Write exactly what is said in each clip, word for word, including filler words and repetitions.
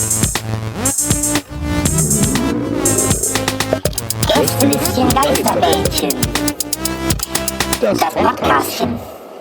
Gästelistchen Geisterbällchen. Das Podcastchen.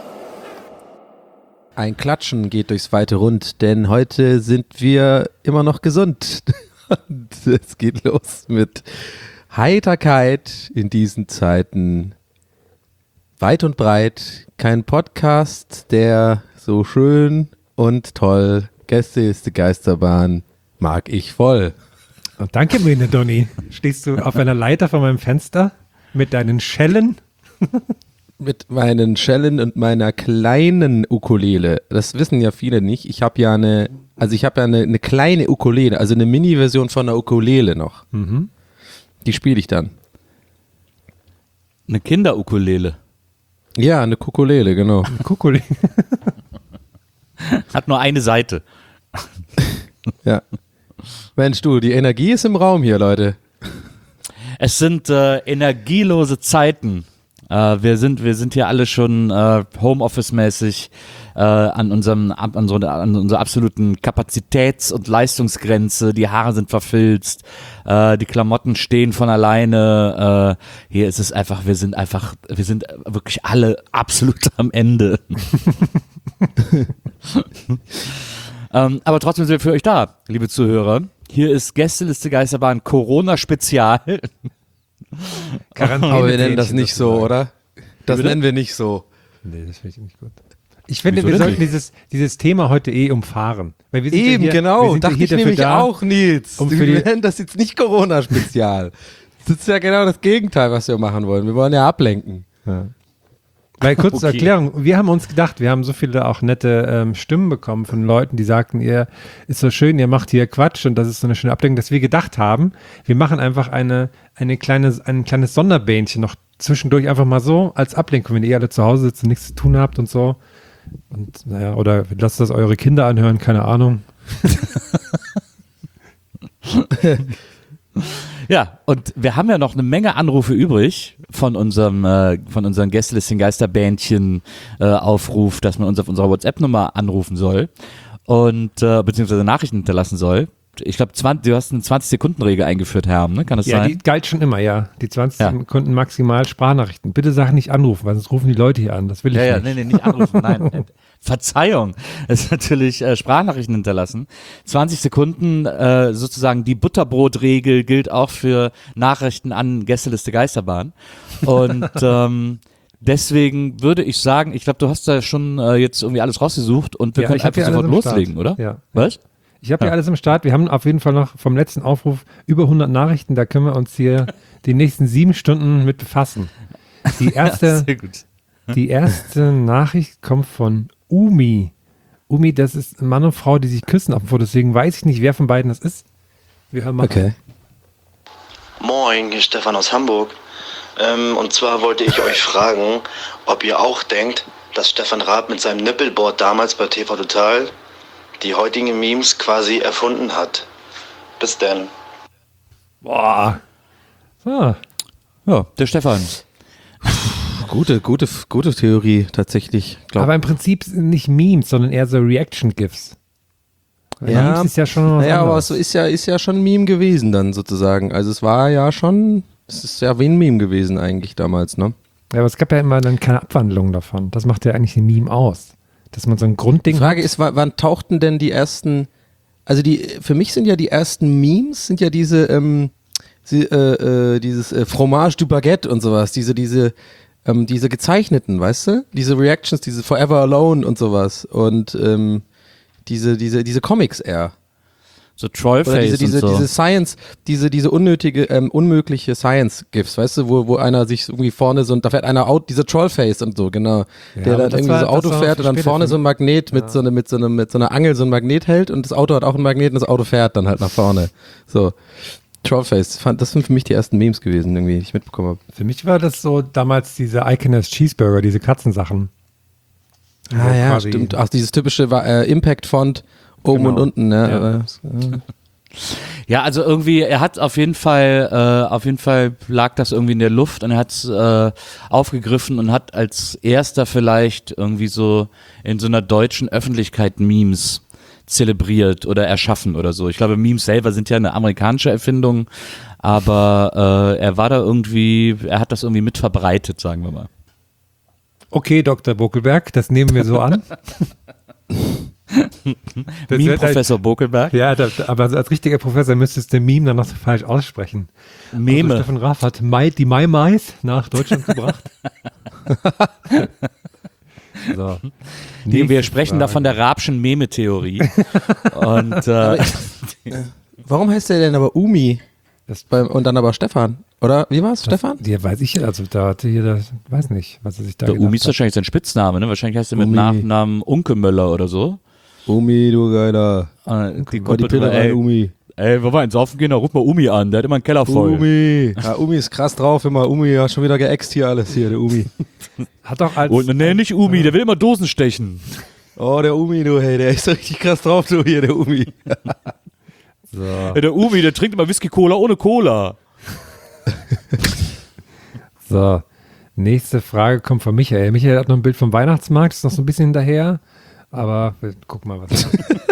Ein Klatschen geht durchs weite Rund, denn heute sind wir immer noch gesund. Und es geht los mit Heiterkeit in diesen Zeiten. Weit und breit, kein Podcast, der so schön und toll, Gästeliste Geisterbahn, mag ich voll. Oh, danke, Mene Donny. Stehst du auf einer Leiter vor meinem Fenster mit deinen Schellen? Mit meinen Schellen und meiner kleinen Ukulele. Das wissen ja viele nicht. Ich habe ja eine, also ich habe ja eine, eine kleine Ukulele, also eine Mini-Version von einer Ukulele noch. Mhm. Die spiele ich dann. Eine Kinder-Ukulele. Ja, eine Ukulele, genau. Eine Ukulele. Hat nur eine Seite. Ja. Mensch, du, die Energie ist im Raum hier, Leute. Es sind äh, energielose Zeiten. Äh, wir sind, wir sind hier alle schon äh, Homeoffice-mäßig äh, an unserem, an, unserer, an unserer absoluten Kapazitäts- und Leistungsgrenze. Die Haare sind verfilzt, äh, die Klamotten stehen von alleine. Äh, hier ist es einfach, wir sind einfach, wir sind wirklich alle absolut am Ende. ähm, aber trotzdem sind wir für euch da, liebe Zuhörer. Hier ist Gästeliste Geisterbahn Corona-Spezial. Aber wir nennen das nicht so, oder? Das nennen wir nicht so. Nee, das finde ich nicht gut. Ich finde, Wieso wir denn sollten nicht? dieses, dieses Thema heute eh umfahren. Weil wir sind Eben, ja hier, wir genau. sind ja Dachte hier ich dafür nämlich da, auch, Nils. um wir für die- nennen das jetzt nicht Corona-Spezial. Das ist ja genau das Gegenteil, was wir machen wollen. Wir wollen ja ablenken. Ja. Weil kurz zur Okay. Erklärung, wir haben uns gedacht, wir haben so viele auch nette ähm, Stimmen bekommen von Leuten, die sagten, ihr ist so schön, ihr macht hier Quatsch und das ist so eine schöne Ablenkung, dass wir gedacht haben, wir machen einfach eine, eine kleine, ein kleines Sonderbähnchen noch zwischendurch einfach mal so als Ablenkung, wenn ihr alle zu Hause sitzt und nichts zu tun habt und so. Und naja, oder lasst das eure Kinder anhören, keine Ahnung. Ja, und wir haben ja noch eine Menge Anrufe übrig von unserem äh, von unseren Gästelistchen Geisterbändchen äh, Aufruf, dass man uns auf unserer WhatsApp-Nummer anrufen soll und äh, beziehungsweise Nachrichten hinterlassen soll. Ich glaube, du hast eine zwanzig-Sekunden-Regel eingeführt, Herr, ne? Kann das Ja, sein? die galt schon immer, ja. Die zwanzig Ja. Sekunden maximal Sprachnachrichten. Bitte sag nicht anrufen, weil sonst rufen die Leute hier an. Das will ich Ja, ja, nicht. nee, nee, nicht anrufen, nein. Äh, Verzeihung. Es ist natürlich äh, Sprachnachrichten hinterlassen. zwanzig Sekunden, äh, sozusagen die Butterbrotregel gilt auch für Nachrichten an Gästeliste Geisterbahn. Und ähm, deswegen würde ich sagen, ich glaube, du hast da schon äh, jetzt irgendwie alles rausgesucht und wir Ja, können ich hab einfach hier sofort alles am loslegen, Start. oder? Ja. Was? Ich habe Ja. hier alles im Start. Wir haben auf jeden Fall noch vom letzten Aufruf über hundert Nachrichten. Da können wir uns hier die nächsten sieben Stunden mit befassen. Die erste, Sehr gut. die erste Nachricht kommt von Umi. Umi, das ist ein Mann und Frau, die sich küssen auf dem Foto. Deswegen weiß ich nicht, wer von beiden das ist. Wir hören mal. Okay. Moin, hier ist Stefan aus Hamburg. Ähm, und zwar wollte ich euch fragen, ob ihr auch denkt, dass Stefan Raab mit seinem Nippelboard damals bei T V Total die heutigen Memes quasi erfunden hat. Bis denn. Boah. So. Ja, der Stefan. Gute, gute, gute Theorie tatsächlich. Glaub. Aber im Prinzip sind nicht Memes, sondern eher so Reaction-GIFs. Weil Ja, Memes ist ja schon was naja, aber anderes. so ist ja, ist ja schon ein Meme gewesen dann sozusagen. Also es war ja schon, es ist ja wie ein Meme gewesen eigentlich damals, ne? Ja, aber es gab ja immer dann keine Abwandlung davon. Das macht ja eigentlich ein Meme aus. Dass man so ein Die Grundding Frage ist, wa- wann tauchten denn die ersten, also die, für mich sind ja die ersten Memes, sind ja diese, ähm, sie, äh, äh, dieses äh, Fromage du Baguette und sowas, diese, diese, ähm, diese gezeichneten, weißt du? Diese Reactions, diese Forever Alone und sowas und ähm, diese, diese, diese Comics eher. So Trollface Oder diese, diese, und so. diese Science, diese, diese unnötige, ähm, unmögliche Science-Gifts, weißt du, wo, wo einer sich irgendwie vorne so, und da fährt einer out, dieser Trollface und so, genau, Ja, der aber dann das irgendwie war- so das Auto war fährt für und dann später vorne für so ein mich. Magnet mit so einer, mit so einer, mit so einer Angel so ein Magnet hält und das Auto hat auch ein Magnet und das Auto fährt dann halt nach vorne. So. Trollface, fand, das sind für mich die ersten Memes gewesen, irgendwie, die ich mitbekommen habe. Für mich war das so damals diese Iconess Cheeseburger, diese Katzensachen. Ah Wo ja, quasi- stimmt. Ach, dieses typische äh, Impact-Font oben Genau. und unten, ne? Ja. Aber, äh, Ja, also irgendwie, er hat auf jeden Fall, äh, auf jeden Fall lag das irgendwie in der Luft und er hat es äh, aufgegriffen und hat als erster vielleicht irgendwie so in so einer deutschen Öffentlichkeit Memes zelebriert oder erschaffen oder so. Ich glaube, Memes selber sind ja eine amerikanische Erfindung, aber äh, er war da irgendwie, er hat das irgendwie mit verbreitet, sagen wir mal. Okay, Doktor Bokelberg, das nehmen wir so an. Meme-Professor Bokelberg? Ja, das, aber als richtiger Professor müsstest du Meme dann noch so falsch aussprechen. Meme. Also Stefan Raff hat Mai, die Mai-Mais nach Deutschland gebracht. So. Nee, wir sprechen da von der Raabschen Meme-Theorie. Und äh, Warum heißt der denn aber Umi? Das- Beim, und dann aber Stefan, oder? Wie war's, Stefan? Ja, weiß ich, also da hatte hier, das, weiß nicht, was er sich da der gedacht Umi ist hat. wahrscheinlich sein Spitzname, ne? Wahrscheinlich heißt er mit Umi. Nachnamen Unke Möller oder so. Umi, du Geiler. Äh, die War die Kumpel Pille drüber, rein, ey, Umi. ey, wollen wir ins Saufen gehen? Dann ruf mal Umi an, der hat immer einen Keller voll. Umi. Ja, Umi ist krass drauf immer. Umi hat schon wieder geäxt hier alles hier, der Umi. Hat doch als, Und nee, nicht Umi, der will immer Dosen stechen. Oh, der Umi, du, hey, der ist richtig krass drauf, du hier, der Umi. so. Ja, der Umi, der trinkt immer Whisky-Cola ohne Cola. So, nächste Frage kommt von Michael. Michael hat noch ein Bild vom Weihnachtsmarkt, ist noch so ein bisschen hinterher, aber wir gucken mal, was.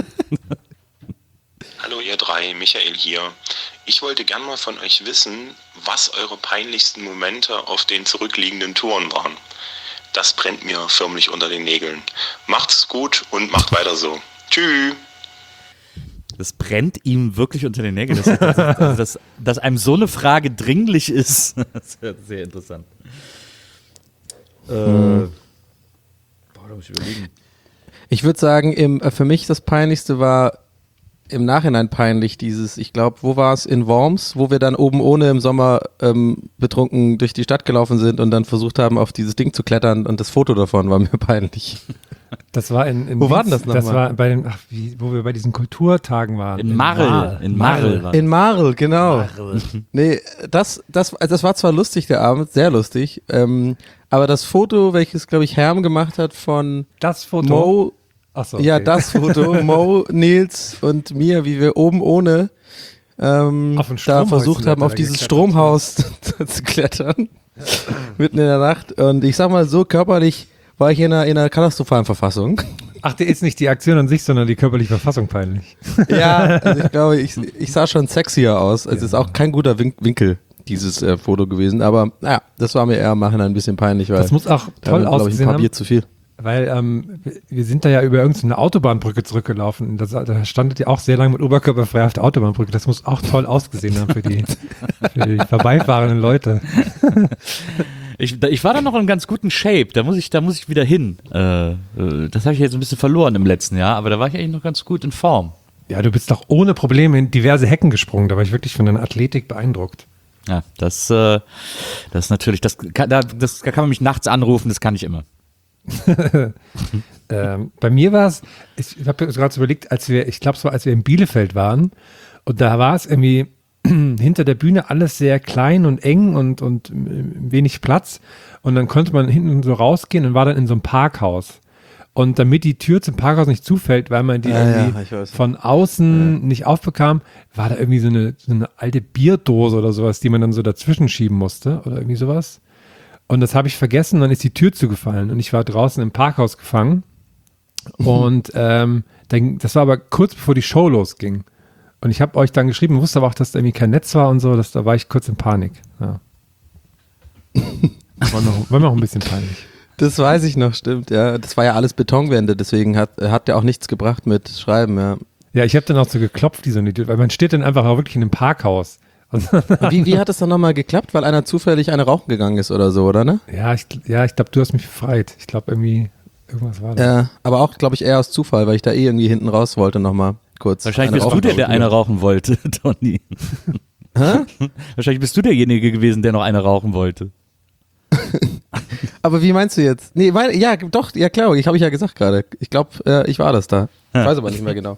Hallo ihr drei, Michael hier. Ich wollte gern mal von euch wissen, was eure peinlichsten Momente auf den zurückliegenden Touren waren. Das brennt mir förmlich unter den Nägeln. Macht's gut und macht weiter so. Tschüss. Das brennt ihm wirklich unter den Nägeln. Das, das, das, das, dass einem so eine Frage dringlich ist, das ist ja sehr interessant. Äh, Hm. Boah, da muss ich überlegen. Ich würde sagen, im, äh, für mich das Peinlichste war im Nachhinein peinlich dieses, ich glaube, wo war es? In Worms, wo wir dann oben ohne im Sommer ähm, betrunken durch die Stadt gelaufen sind und dann versucht haben, auf dieses Ding zu klettern und das Foto davon war mir peinlich. Das war in, in Wo war denn Wiens- das noch Das mal? war bei den, ach, wie, wo wir bei diesen Kulturtagen waren. In Marl. In Marl. war- In Marl, genau. Nee, das, das, also das war zwar lustig, der Abend, sehr lustig, ähm, aber das Foto, welches, glaube ich, Herm gemacht hat von Das Foto. Mo, Achso, ja, okay. das Foto, Mo, Nils und mir, wie wir oben ohne ähm, Auf ein da Stromhaus versucht sind haben, wir auf da dieses geklettert, Stromhaus zu klettern, mitten in der Nacht. Und ich sag mal, so körperlich war ich in einer, in einer katastrophalen Verfassung. Ach, dir ist nicht die Aktion an sich, sondern die körperliche Verfassung peinlich. Ja, also ich glaube, ich, ich sah schon sexier aus. Also es ist auch kein guter Win- Winkel, dieses äh, Foto gewesen. Aber naja, das war mir eher im Nachhinein ein bisschen peinlich, weil Das muss auch da toll haben wir, glaub ich, ein ausgesehen paar haben. Bier zu viel. Weil ähm, wir sind da ja über irgendeine Autobahnbrücke zurückgelaufen. Das, da standet ja auch sehr lange mit Oberkörper frei auf der Autobahnbrücke. Das muss auch toll ausgesehen haben für die, für die vorbeifahrenden Leute. Ich, da- ich war da noch in ganz guten Shape, da muss ich, da muss ich wieder hin. Äh, äh, das habe ich jetzt ein bisschen verloren im letzten Jahr, aber da war ich eigentlich noch ganz gut in Form. Ja, du bist doch ohne Probleme in diverse Hecken gesprungen. Da war ich wirklich von deiner Athletik beeindruckt. Ja, das, äh, das ist natürlich, das kann, da, das, da kann man mich nachts anrufen, das kann ich immer. Ähm, bei mir war es, ich habe gerade so überlegt, als wir, ich glaube, es war, als wir in Bielefeld waren und da war es irgendwie hinter der Bühne alles sehr klein und eng und, und äh, wenig Platz und dann konnte man hinten so rausgehen und war dann in so einem Parkhaus. Und damit die Tür zum Parkhaus nicht zufällt, weil man die Ja, ja, irgendwie ich weiß. von außen nicht aufbekam, war da irgendwie so eine, so eine alte Bierdose oder sowas, die man dann so dazwischen schieben musste oder irgendwie sowas. Und das habe ich vergessen, dann ist die Tür zugefallen und ich war draußen im Parkhaus gefangen. Und ähm, dann, das war aber kurz bevor die Show losging. Und ich habe euch dann geschrieben, wusste aber auch, dass da irgendwie kein Netz war und so, dass, da war ich kurz in Panik. Ja. War noch, war mir auch ein bisschen peinlich. Das weiß ich noch, stimmt, ja. Das war ja alles Betonwände, deswegen hat, hat ja auch nichts gebracht mit Schreiben, ja. Ja, ich habe dann auch so geklopft, wie so ein Idiot, weil man steht dann einfach auch wirklich in einem Parkhaus. Und Wie, wie hat es dann nochmal geklappt? Weil einer zufällig eine rauchen gegangen ist oder so, oder ne? ja, ich, ja, ich glaube, du hast mich befreit. Ich glaube, irgendwie, irgendwas war da. Ja, aber auch, glaube ich, eher aus Zufall, weil ich da eh irgendwie hinten raus wollte nochmal kurz. Wahrscheinlich Eine bist du der, der rauchen eine wollte. rauchen wollte, Toni. Hä? Wahrscheinlich bist du derjenige gewesen, der noch eine rauchen wollte. Aber wie meinst du jetzt? Nee, mein, ja, doch, ja klar, ich habe ich ja gesagt gerade. Ich glaube, äh, ich war das da. Ich weiß aber nicht mehr genau.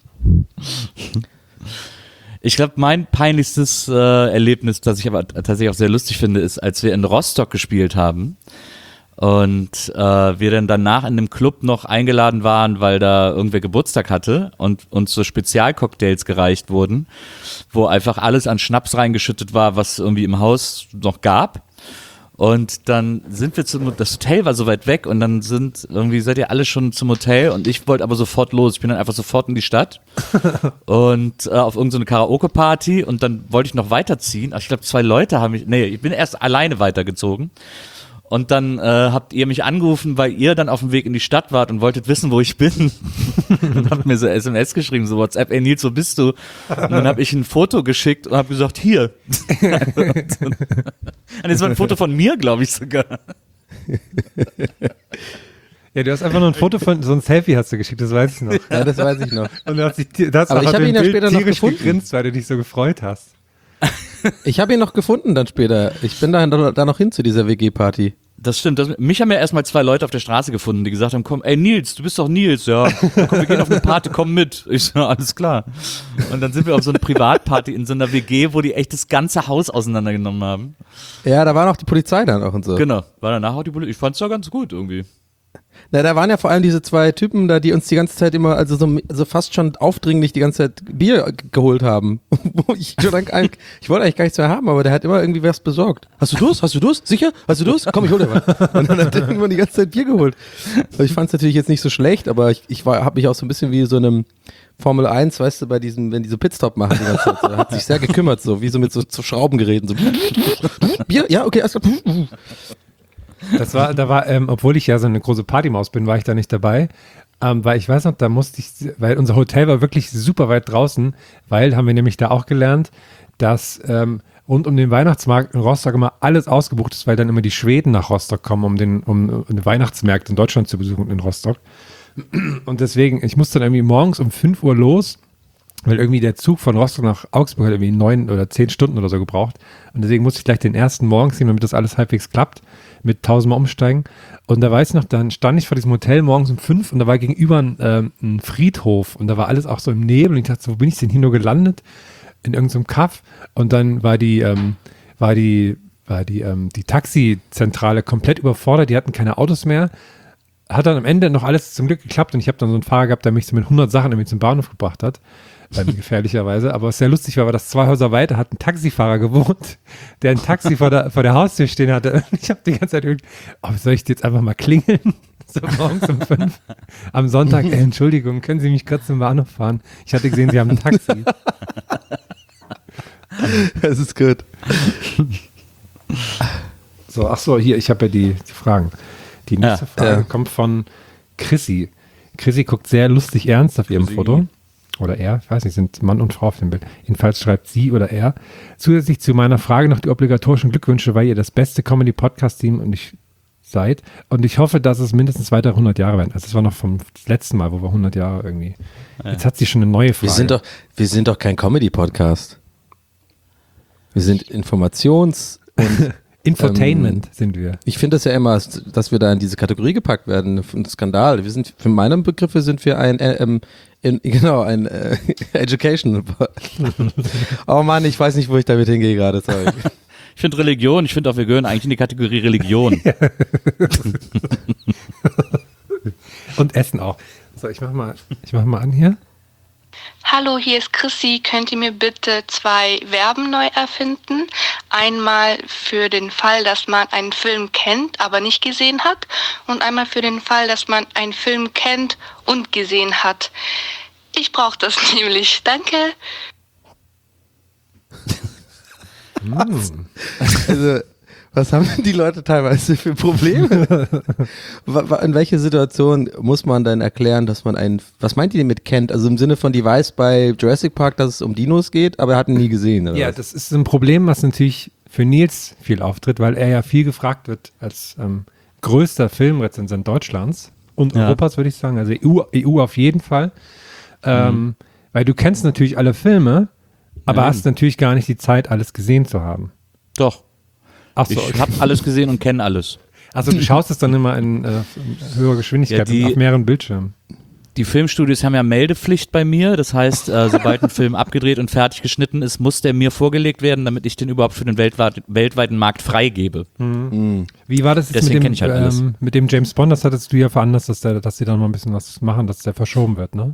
Ich glaube, mein peinlichstes äh, Erlebnis, das ich aber tatsächlich auch sehr lustig finde, ist, als wir in Rostock gespielt haben und äh, wir dann danach in dem Club noch eingeladen waren, weil da irgendwer Geburtstag hatte und uns so Spezialcocktails gereicht wurden, wo einfach alles an Schnaps reingeschüttet war, was irgendwie im Haus noch gab. Und dann sind wir zum, das Hotel war so weit weg und dann sind, irgendwie seid ihr alle schon zum Hotel und ich wollte aber sofort los. Ich bin dann einfach sofort in die Stadt und äh, auf irgendeine Karaoke-Party und dann wollte ich noch weiterziehen. Ich glaube, zwei Leute haben mich, nee, ich bin erst alleine weitergezogen. Und dann äh, habt ihr mich angerufen, weil ihr dann auf dem Weg in die Stadt wart und wolltet wissen, wo ich bin. Und habt mir so S M S geschrieben, so WhatsApp, ey Nils, wo bist du? Und dann habe ich ein Foto geschickt und habe gesagt, hier. Und das war ein Foto von mir, glaube ich sogar. Ja, du hast einfach nur ein Foto von, so ein Selfie hast du geschickt, das weiß ich noch. Ja, das weiß ich noch. Und du hast dich, das Aber ich habe ihn ja später noch gefunden. gegrinst, weil du dich so gefreut hast. Ich habe ihn noch gefunden dann später. Ich bin da, da noch hin zu dieser W G-Party. Das stimmt. Das, mich haben ja erstmal zwei Leute auf der Straße gefunden, die gesagt haben, komm, ey Nils, du bist doch Nils, ja. Komm, wir gehen auf eine Party, komm mit. Ich so, alles klar. Und dann sind wir auf so eine Privatparty in so einer W G, wo die echt das ganze Haus auseinandergenommen haben. Ja, da war noch die Polizei dann auch und so. Genau. War danach auch die Polizei. Ich fand's ja ganz gut irgendwie. Na, da waren ja vor allem diese zwei Typen da, die uns die ganze Zeit immer, also so, so fast schon aufdringlich die ganze Zeit Bier g- geholt haben. Wo ich, schon eigentlich, ich wollte eigentlich gar nichts mehr haben, aber der hat immer irgendwie was besorgt. Hast du Durst? Hast du Durst? Sicher? Hast du Durst? Komm, ich hol dir was. Und dann hat er irgendwann die ganze Zeit Bier geholt. Also ich fand es natürlich jetzt nicht so schlecht, aber ich, ich habe mich auch so ein bisschen wie so einem Formel eins, weißt du, bei diesem, wenn die so Pitstop machen die ganze Zeit, so, hat sich sehr gekümmert, so wie so mit so, so Schraubengeräten. So. Bier? Ja, okay, alles klar. Das war, da war, ähm, obwohl ich ja so eine große Partymaus bin, war ich da nicht dabei. Ähm, weil ich weiß noch, da musste ich, weil unser Hotel war wirklich super weit draußen, weil, haben wir nämlich da auch gelernt, dass ähm, rund um den Weihnachtsmarkt in Rostock immer alles ausgebucht ist, weil dann immer die Schweden nach Rostock kommen, um den, um, um den Weihnachtsmarkt in Deutschland zu besuchen, in Rostock. Und deswegen, ich musste dann irgendwie morgens um fünf Uhr los, weil irgendwie der Zug von Rostock nach Augsburg hat irgendwie neun oder zehn Stunden oder so gebraucht. Und deswegen musste ich gleich den ersten morgens nehmen, damit das alles halbwegs klappt, mit tausendmal umsteigen. Und da weiß ich noch, dann stand ich vor diesem Hotel morgens um fünf und da war gegenüber ein, ähm, ein Friedhof und da war alles auch so im Nebel und ich dachte so, wo bin ich denn hier nur gelandet? In irgendeinem Kaff. Und dann war die, ähm, war die, war die, ähm, die Taxizentrale komplett überfordert, die hatten keine Autos mehr. Hat dann am Ende noch alles zum Glück geklappt und ich habe dann so einen Fahrer gehabt, der mich so mit hundert Sachen irgendwie zum Bahnhof gebracht hat. Ähm, gefährlicherweise, aber was sehr lustig war, war, dass zwei Häuser weiter hat ein Taxifahrer gewohnt, der ein Taxi vor der, vor der Haustür stehen hatte. Und ich habe die ganze Zeit irgendwie, oh, soll ich jetzt einfach mal klingeln? So morgens um fünf am Sonntag, ey, Entschuldigung, können Sie mich kurz zum Bahnhof fahren? Ich hatte gesehen, Sie haben ein Taxi. Das ist gut. So, ach so, hier, ich habe ja die, die Fragen. Die nächste Ja, Frage ja. kommt von Chrissy. Chrissy guckt sehr lustig ernst auf ihrem Chrissy. Foto. Oder er, ich weiß nicht, sind Mann und Frau auf dem Bild. Jedenfalls schreibt sie oder er. Zusätzlich zu meiner Frage noch die obligatorischen Glückwünsche, weil ihr das beste Comedy-Podcast-Team und ich seid. Und ich hoffe, dass es mindestens weitere hundert Jahre werden. Also das war noch vom letzten Mal, wo wir hundert Jahre irgendwie. Jetzt hat sie schon eine neue Frage. Wir sind doch, wir sind doch kein Comedy-Podcast. Wir sind Informations- und Infotainment ähm, sind wir. ich finde das ja immer, dass wir da in diese Kategorie gepackt werden, ein Skandal. Wir sind, für meine Begriffe sind wir ein, äh, ähm, in, genau, ein äh, Education. Oh Mann, ich weiß nicht, wo ich damit hingehe gerade, sorry. Ich finde Religion, ich finde auch, wir gehören eigentlich in die Kategorie Religion. Und Essen auch. So, ich mach mal, ich mach mal an hier. Hallo, hier ist Chrissy. Könnt ihr mir bitte zwei Verben neu erfinden? Einmal für den Fall, dass man einen Film kennt, aber nicht gesehen hat. Und einmal für den Fall, dass man einen Film kennt und gesehen hat. Ich brauche das nämlich. Danke. Was? Also, was haben denn die Leute teilweise für Probleme? Wa- wa- In welche Situation muss man dann erklären, dass man einen, was meint ihr damit kennt? Also im Sinne von, die weiß bei Jurassic Park, dass es um Dinos geht, aber er hat ihn nie gesehen, oder Ja, was? das ist ein Problem, was natürlich für Nils viel auftritt, weil er ja viel gefragt wird als ähm, größter Filmrezensent Deutschlands und Ja. Europas, würde ich sagen. Also E U, E U auf jeden Fall. Ähm, weil du kennst natürlich alle Filme, aber Ja. hast natürlich gar nicht die Zeit, alles gesehen zu haben. Doch. Ach so, Ich habe alles gesehen und kenne alles. also du schaust es dann immer in, äh, in höherer Geschwindigkeit Ja, die- und auf mehreren Bildschirmen. Die Filmstudios haben ja Meldepflicht bei mir. Das heißt, äh, sobald ein Film abgedreht und fertig geschnitten ist, muss der mir vorgelegt werden, damit ich den überhaupt für den weltweit, weltweiten Markt freigebe. Wie war das jetzt Deswegen mit kenn ich dem, halt alles. ähm, mit dem James Bond? Das hattest du ja veranlasst, dass, der, dass die dann mal ein bisschen was machen, dass der verschoben wird, ne?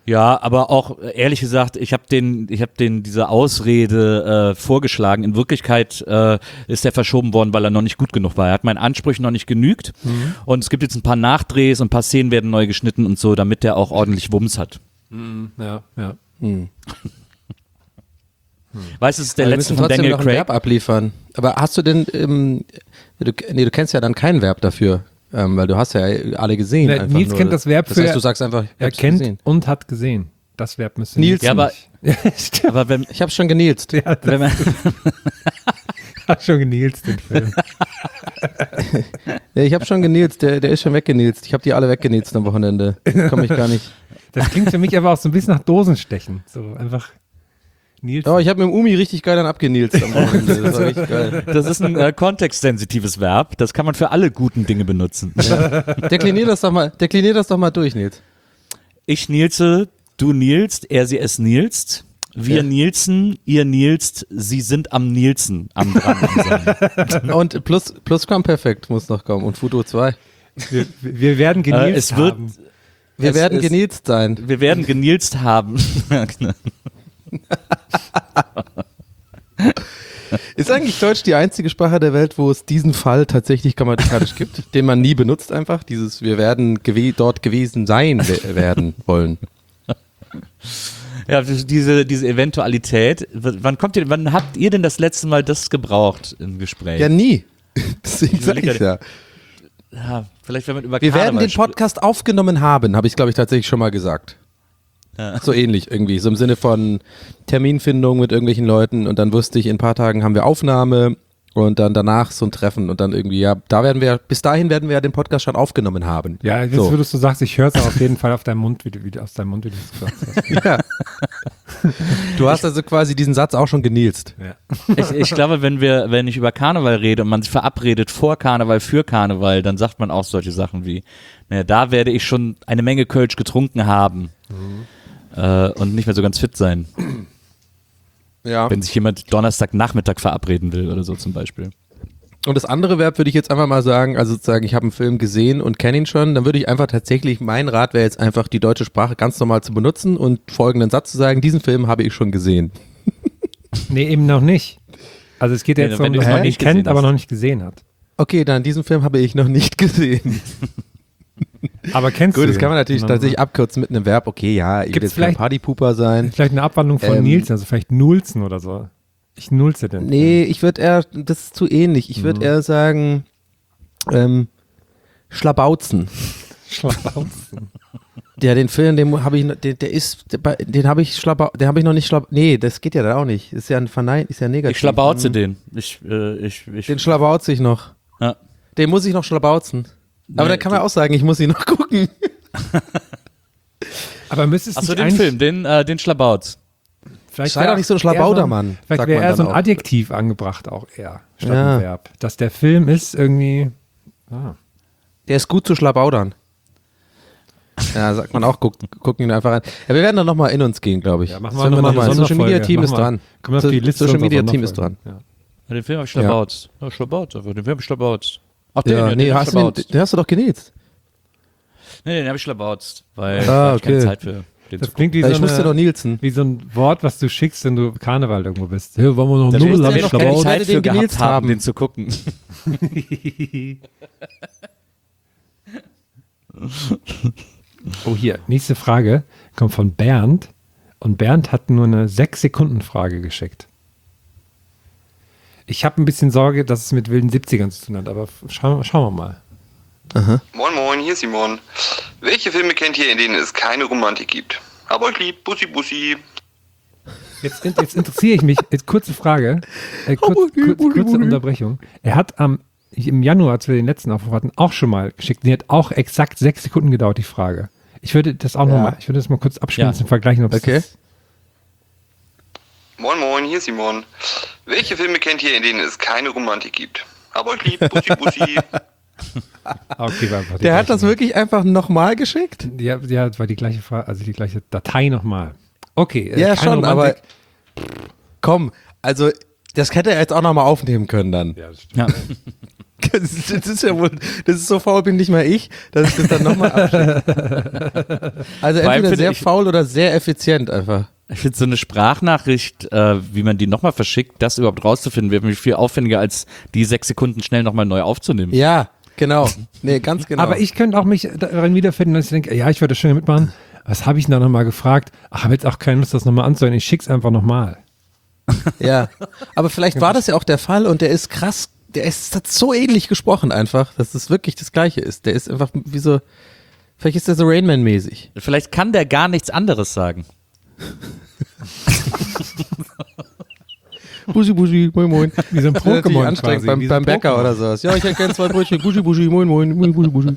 Ja, aber auch ehrlich gesagt, ich habe den, ich habe den diese Ausrede äh, vorgeschlagen. In Wirklichkeit äh, ist der verschoben worden, weil er noch nicht gut genug war. Er hat meinen Ansprüchen noch nicht genügt. Mhm. Und es gibt jetzt ein paar Nachdrehs und ein paar Szenen werden neu geschnitten und so, damit der auch ordentlich Wumms hat. Mhm. Ja, ja. Hm. Weißt du, es ist der Aber wir letzte müssen von trotzdem Daniel noch ein Craig. Verb abliefern. Aber hast du denn, ähm, du, nee, du kennst ja dann kein Verb dafür, ähm, weil du hast ja alle gesehen. Na, einfach Nils nur. kennt das Verb Das für- heißt, du sagst einfach, ich Er hab's kennt gesehen. und hat gesehen. Das Verb müsste Nils. Ja, aber, Ja, stimmt. aber wenn, Ich hab's schon genilzt. Ja, das wenn man, hat schon genilzt, den Film. Ja, ich hab schon genilzt, der, der ist schon weggenilzt. Ich hab die alle weggenilzt am Wochenende. Komm ich gar nicht. Das klingt für mich aber auch so ein bisschen nach Dosenstechen. So einfach Nils. Oh, ich habe mit dem Umi richtig geil dann abgenilzt am Wochenende. Das war richtig geil. das ist ein äh, kontextsensitives Verb. Das kann man für alle guten Dinge benutzen. Deklinier das doch mal, deklinier das doch mal durch, Nils. Ich nilze, du nilst, er, sie, es nilst. Wir Ja. nilzen, ihr nilst, sie sind am Nilzen, am dran. am sein. Und plus, Plusquamperfekt muss noch kommen und Futur zwei. Wir, wir werden genilzt Äh, es wird- haben. Wir Es werden ist- genilzt sein. Wir werden genilzt haben. Ist eigentlich Deutsch die einzige Sprache der Welt, wo es diesen Fall tatsächlich grammatikalisch gibt, den man nie benutzt einfach? Dieses wir werden gewe dort gewesen sein we werden wollen. Ja, diese, diese Eventualität. W- Wann kommt ihr, wann habt ihr denn das letzte Mal das gebraucht im Gespräch? Ja, nie. Deswegen Ich sag überleg ich ja. Ja, vielleicht wenn man über Wir werden Karneval den Podcast aufgenommen haben, habe ich glaube ich tatsächlich schon mal gesagt. Ja. So ähnlich irgendwie, so im Sinne von Terminfindung mit irgendwelchen Leuten und dann wusste ich, in ein paar Tagen haben wir Aufnahme und dann danach so ein Treffen und dann irgendwie, ja, da werden wir, bis dahin werden wir ja den Podcast schon aufgenommen haben. Ja, jetzt So. würdest du sagst, ich höre es auf jeden Fall auf deinem Mund, wie du, wie du aus deinem Mund, wie du es gesagt hast. Ja. Du hast also quasi diesen Satz auch schon genilzt. Ja. Ich, ich glaube, wenn wir, wenn ich über Karneval rede und man sich verabredet vor Karneval, für Karneval, dann sagt man auch solche Sachen wie, naja, da werde ich schon eine Menge Kölsch getrunken haben äh, und nicht mehr so ganz fit sein, Ja. wenn sich jemand Donnerstagnachmittag verabreden will oder so zum Beispiel. Und das andere Verb würde ich jetzt einfach mal sagen, also sozusagen, ich habe einen Film gesehen und kenne ihn schon, dann würde ich einfach tatsächlich, mein Rat wäre jetzt einfach, die deutsche Sprache ganz normal zu benutzen und folgenden Satz zu sagen, diesen Film habe ich schon gesehen. Nee, eben noch nicht. Also es geht ja Nee, jetzt wenn um, du dass es man noch ihn nicht kennt, gesehen aber hast. noch nicht gesehen hat. Okay, dann diesen Film habe ich noch nicht gesehen. Aber kennst Gut, du das ihn? kann man natürlich Dann- tatsächlich abkürzen mit einem Verb, okay, ja, ich will Gibt's jetzt kein vielleicht- Partypooper sein. Vielleicht eine Abwandlung von Ähm, Nielsen, also vielleicht Nulzen oder so. Ich nulze den. Nee, ich würde eher, das ist zu ähnlich, ich würde eher sagen, ähm, Schlabauzen. Schlauzen. Ja, den Film, den habe ich, noch- der, der ist, der, bei- den habe ich schlabau, den habe ich noch nicht schlab, nee, das geht ja dann auch nicht. Ist ja ein Vernein, ist ja negativ. Ich schlabauze den. Ich, äh, ich, ich, Den schlabauze ich noch. ja. Den muss ich noch schlabauzen. Aber Nee, da kann man auch sagen, ich muss ihn noch gucken. Aber müsste es Achso, nicht den eigentlich, Film, den, äh, den Schlabauz. vielleicht Sei wär doch nicht so ein eher Schlabaudermann, Vielleicht sagt wäre man eher dann so ein auch. Adjektiv angebracht auch eher, statt Ja. ein Verb. Dass der Film ist irgendwie, ah. Der ist gut zu schlabaudern. Ja, sagt man auch, guck, gucken ihn einfach an. Ja, wir werden dann nochmal in uns gehen, glaube ich. Ja, machen Sollen wir nochmal eine Social Media Sonderfolge. Team ist Machen wir- dran. Kommen wir auf die Liste Social unserer Media Team ist dran. Sonderfolgen. Ja. Ja, den Film habe ich schlabauzt. Ja, schlabauzt, aber den Film habe ich schlabauzt. Ach, den, Ja, ja, nee, den hab ich hast du den, schlabauzt. den hast du doch genäht. Nee, den habe ich schlabauzt, weil Ah, da hab ich keine okay. Zeit für den Das zu klingt wie Ja, so, ich musste doch eine, Nielsen. wie so ein Wort, was du schickst, wenn du Karneval irgendwo bist. Hey, wollen wir noch gucken. Nubbel Da am werde ich noch keine Schlabauzt. Schlabauder? Zeit den für gehabt genilzt haben, haben. den zu gucken. Oh, hier, nächste Frage kommt von Bernd. Und Bernd hat nur eine sechs Sekunden Frage geschickt. Ich habe ein bisschen Sorge, dass es mit wilden siebzigern zu tun hat, aber schauen, schauen wir mal. Moin Moin, hier ist Simon. Welche Filme kennt ihr, in denen es keine Romantik gibt? Hab euch lieb, Bussi Bussi. Jetzt, jetzt interessiere ich mich, jetzt kurze Frage, äh, kurz, kurz, kurze Unterbrechung. Er hat am, im Januar, als wir den letzten Aufruf hatten, auch schon mal geschickt. Die hat auch exakt sechs Sekunden gedauert, die Frage. Ich würde das auch Ja. nochmal, ich würde das mal kurz abspielen Ja. zum Vergleichen. Ob es Okay. das, Moin Moin, hier ist Simon. Welche Filme kennt ihr, in denen es keine Romantik gibt? Hab euch lieb, Bussi Bussi. ah, okay, war einfach die Der hat das gleiche- wirklich einfach nochmal geschickt? Ja, ja, das war die gleiche Frage, also die gleiche Datei nochmal. Okay. äh, Ja, keine schon, aber Romantik. komm, also das hätte er jetzt auch nochmal aufnehmen können dann. Ja, das stimmt. Ja. Das ist, das ist ja wohl, das ist so faul bin nicht mal ich, dass ich das dann nochmal abschicke. Also Vor allem entweder finde sehr ich- faul oder sehr effizient einfach. Ich finde so eine Sprachnachricht, äh, wie man die nochmal verschickt, das überhaupt rauszufinden, wäre nämlich viel aufwendiger, als die sechs Sekunden schnell nochmal neu aufzunehmen. Ja, genau. Nee, ganz genau. Aber ich könnte auch mich darin wiederfinden, dass ich denke, ja, ich würde das schon mitmachen. Was habe ich denn da nochmal gefragt? Ach, habe jetzt auch keine Lust, das nochmal anzuhören. Ich schick's einfach nochmal. Ja, aber vielleicht war das ja auch der Fall und der ist krass, der ist hat so ähnlich gesprochen einfach, dass es wirklich das Gleiche ist. Der ist einfach wie so, vielleicht ist der so Rain Man mäßig. Vielleicht kann der gar nichts anderes sagen. Buschi, Buschi, moin, moin. Wie so ein Das ist natürlich Pokémon anstrengend quasi. beim, wie so beim ein Bäcker Pokémon. oder sowas. Ja, ich hätte gerne zwei Brötchen, Buschi, Buschi, moin, moin, moin, Buschi, Buschi.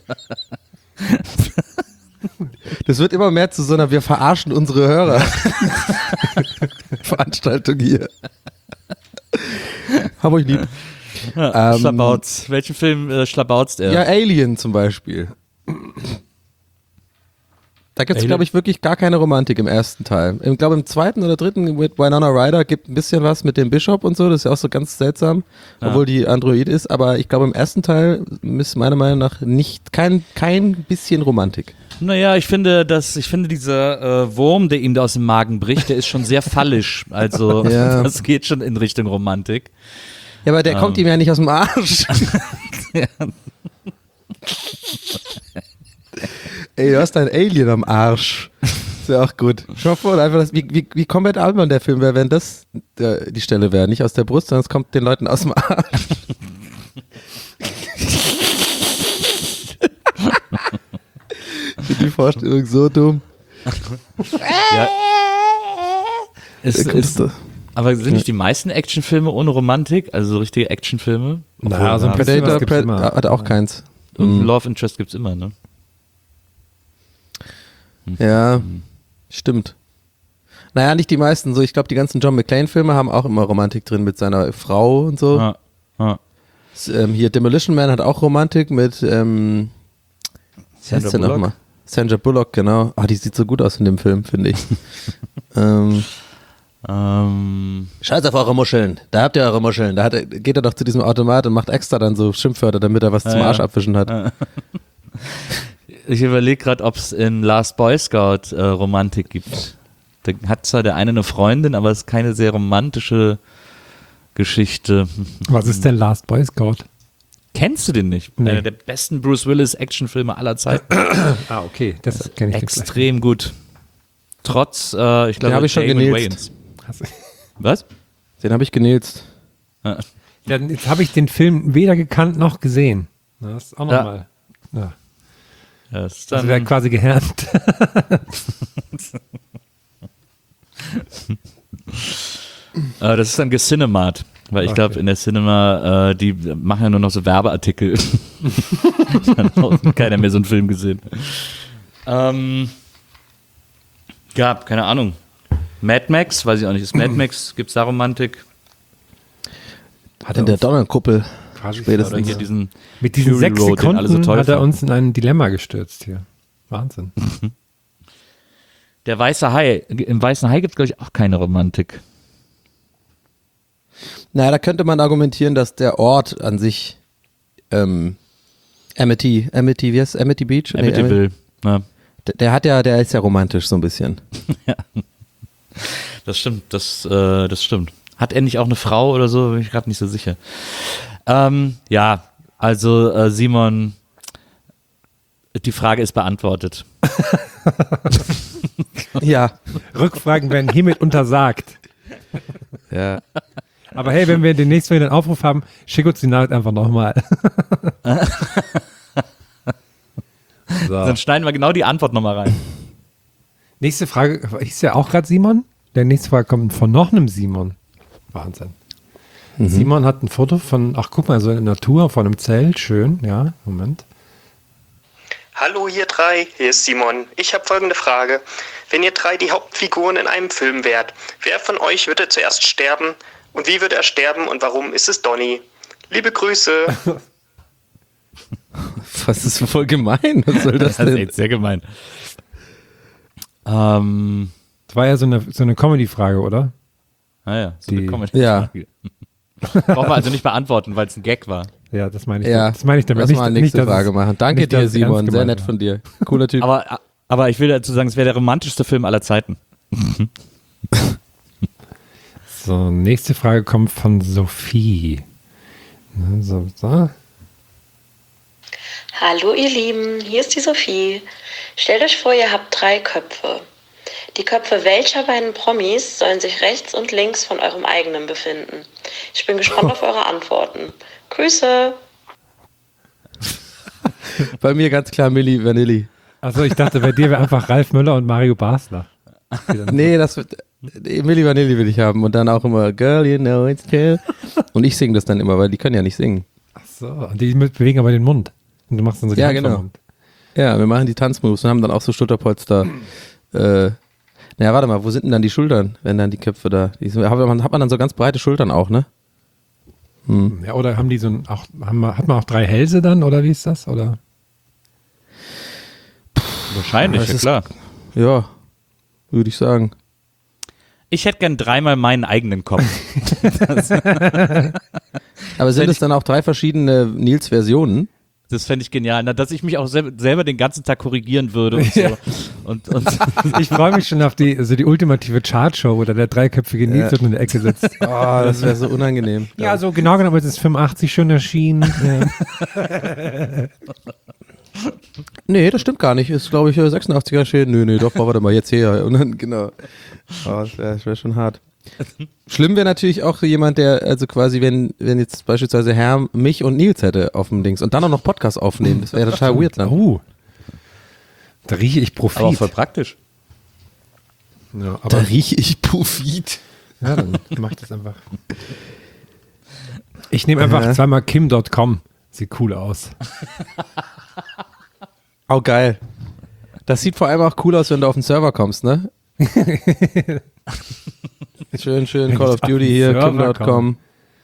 Das wird immer mehr zu so einer, wir verarschen unsere Hörer. Veranstaltung hier. Hab euch lieb. Ja, Ähm, Schlabauz. Welchen Film äh, schlabauzt er? Ja, Alien zum Beispiel. Da gibt es, Alien? glaube ich, wirklich gar keine Romantik im ersten Teil. Ich glaube, im zweiten oder dritten mit Winona Ryder gibt ein bisschen was mit dem Bishop und so. Das ist ja auch so ganz seltsam, Ja. obwohl die Android ist. Aber ich glaube, im ersten Teil ist meiner Meinung nach nicht kein, kein bisschen Romantik. Naja, ich finde, dass, ich finde, dieser äh, Wurm, der ihm da aus dem Magen bricht, der ist schon sehr fallisch. Also, Ja. das geht schon in Richtung Romantik. Ja, aber der Ähm. kommt ihm ja nicht aus dem Arsch. Ey, du hast ein Alien am Arsch. Ist ja auch gut. Schau mal vor, einfach das, wie, wie, wie komplett albern der Film wäre, wenn das der, die Stelle wäre. Nicht aus der Brust, sondern es kommt den Leuten aus dem Arsch. Ich finde die Vorstellung so dumm. Ja. Ist, Der kommt ist, da- aber sind nicht die meisten Actionfilme ohne Romantik? Also so richtige Actionfilme? Na, so ein Obwohl, bisschen was Predator gibt's Pred immer. hat auch keins. ja, Love Interest gibt's immer, ne? Ja, stimmt. Naja, nicht die meisten. So, ich glaube, die ganzen John McClane-Filme haben auch immer Romantik drin mit seiner Frau und so. Ja, ja. S- Ähm, hier Demolition Man hat auch Romantik mit ähm, wie heißt Sandra der Bullock? nochmal? Sandra Bullock, genau. Ah, die sieht so gut aus in dem Film, finde ich. ähm, Ähm, Scheiß auf eure Muscheln. Da habt ihr eure Muscheln. Da hat er, geht er doch zu diesem Automat und macht extra dann so Schimpfwörter, damit er was zum ja. Arsch abwischen hat. ich überlege gerade, ob es in Last Boy Scout äh, Romantik gibt. Da hat zwar der eine eine Freundin, aber es ist keine sehr romantische Geschichte. Was ist denn Last Boy Scout? Kennst du den nicht? Nee. Einer der besten Bruce Willis Actionfilme aller Zeiten. Ah, okay. Das kenne ich Extrem gut. Trotz, äh, ich glaube, hab ich schon Damon genilzt. Wayans. Hast- Was? Den habe ich genilzt. Ja. Dann, jetzt habe ich den Film weder gekannt noch gesehen. Das ist auch Ja. nochmal. Ja. Das ist Das dann, wäre quasi gehärmt. äh, das ist dann Gecinemat. Weil ich glaube, Okay. in der Cinema, äh, die machen ja nur noch so Werbeartikel. Dann hat keiner mehr so einen Film gesehen. Ähm, ja, keine Ahnung. Mad Max, weiß ich auch nicht. Ist Mad Max, gibt's da Romantik? Hat in der Donnerkuppel. Quasi Oder Spätestens. hier diesen Mit diesen Fury sechs Road, den Sekunden alle so toll hat er fanden. uns in ein Dilemma gestürzt hier. Wahnsinn. Der Weiße Hai. Im Weißen Hai gibt es, glaube ich, auch keine Romantik. Naja, da könnte man argumentieren, dass der Ort an sich ähm, Amity, Amity, wie heißt Amity Beach? Nee, Amityville. Ja, Der, der hat ja, der ist ja romantisch so ein bisschen. das stimmt, das, äh, das stimmt. Hat er nicht auch eine Frau oder so? Bin ich gerade nicht so sicher. Ähm, ja, also äh, Simon, die Frage ist beantwortet. Ja. Rückfragen werden hiermit untersagt. Ja. Aber hey, wenn wir demnächst wieder einen Aufruf haben, schick uns die Nachricht einfach nochmal. So. Dann schneiden wir genau die Antwort nochmal rein. Nächste Frage, ist ja auch gerade Simon? Der nächste Frage kommt von noch einem Simon. Wahnsinn. Simon hat ein Foto von, ach guck mal, so in der Natur, von einem Zelt, schön, ja, Moment. Hallo ihr drei, hier ist Simon. Ich habe folgende Frage. Wenn ihr drei die Hauptfiguren in einem Film wärt, wer von euch würde zuerst sterben und wie würde er sterben und warum ist es Donny? Liebe Grüße. Was ist voll gemein? Was soll das Das ist denn? echt sehr gemein. Ähm, Das war ja so eine, so eine Comedy-Frage, oder? naja, so Die- eine Comedy- Ja. Brauchen wir also nicht beantworten, weil es ein Gag war. Ja, das meine ich. Ja, das meine ich damit. lass Nicht, mal nicht, nächste dass es- Frage machen. Danke nicht, dass dir, es Simon. ernst Sehr gemeint nett war. von dir. Cooler Typ. Aber, aber ich will dazu sagen, es wäre der romantischste Film aller Zeiten. So, nächste Frage kommt von Sophie. Ne, So, so. Hallo ihr Lieben, hier ist die Sophie. Stellt euch vor, ihr habt drei Köpfe. Die Köpfe welcher beiden Promis sollen sich rechts und links von eurem eigenen befinden? Ich bin gespannt auf eure Antworten. Grüße! Bei mir ganz klar Milli Vanilli. Also ich dachte, bei dir wäre einfach Ralf Möller und Mario Basler. Nee, das wird, nee, Milli Vanilli will ich haben und dann auch immer Girl, you know it's true. Und ich singe das dann immer, weil die können ja nicht singen. Ach so, und die mit- bewegen aber den Mund. Und du machst dann so die Ja, Hand vom genau. Mund. Ja, wir machen die Tanzmoves und haben dann auch so Schulterpolster. äh, naja, warte mal, wo sind denn dann die Schultern, wenn dann die Köpfe da, die sind, hat, man, hat man dann so ganz breite Schultern auch, ne? Hm. Ja, oder haben die so ein, auch, haben, wir- hat man auch drei Hälse dann, oder wie ist das? Oder? Wahrscheinlich, Das ja ist- klar. Ja, würde ich sagen. Ich hätte gern dreimal meinen eigenen Kopf. Aber sind Wenn es dann auch drei verschiedene Nils-Versionen? Das fände ich genial, na, dass ich mich auch sel selber den ganzen Tag korrigieren würde und so. Ja. Und, und Ich freue mich schon auf die, also die ultimative Chartshow, wo da der dreiköpfige Nils Ja. in der Ecke sitzt. Oh, das wäre so unangenehm. Ja, so genau genommen ist es fünfundachtzig schon erschienen. Ja. Nee, das stimmt gar nicht. Ist, glaube ich, sechsundachtziger Schäden. Nee, nee, doch, warte mal, jetzt her. Und dann, genau. Oh, das wäre wär schon hart. Schlimm wäre natürlich auch jemand, der, also quasi, wenn, wenn jetzt beispielsweise Herr mich und Nils hätte auf dem Dings und dann auch noch Podcast aufnehmen. Das wäre total weird dann. Oh. Da rieche ich Profit. aber auch voll praktisch. Ja, aber, Da rieche ich Profit. ja, dann mach ich das einfach. Ich nehme einfach Ja. zweimal kim Punkt com. Sieht cool aus. Oh, geil. Das sieht vor allem auch cool aus, wenn du auf den Server kommst, ne? Schön, schön, Wenn Call ich of auf Duty den hier, Server kim Punkt com.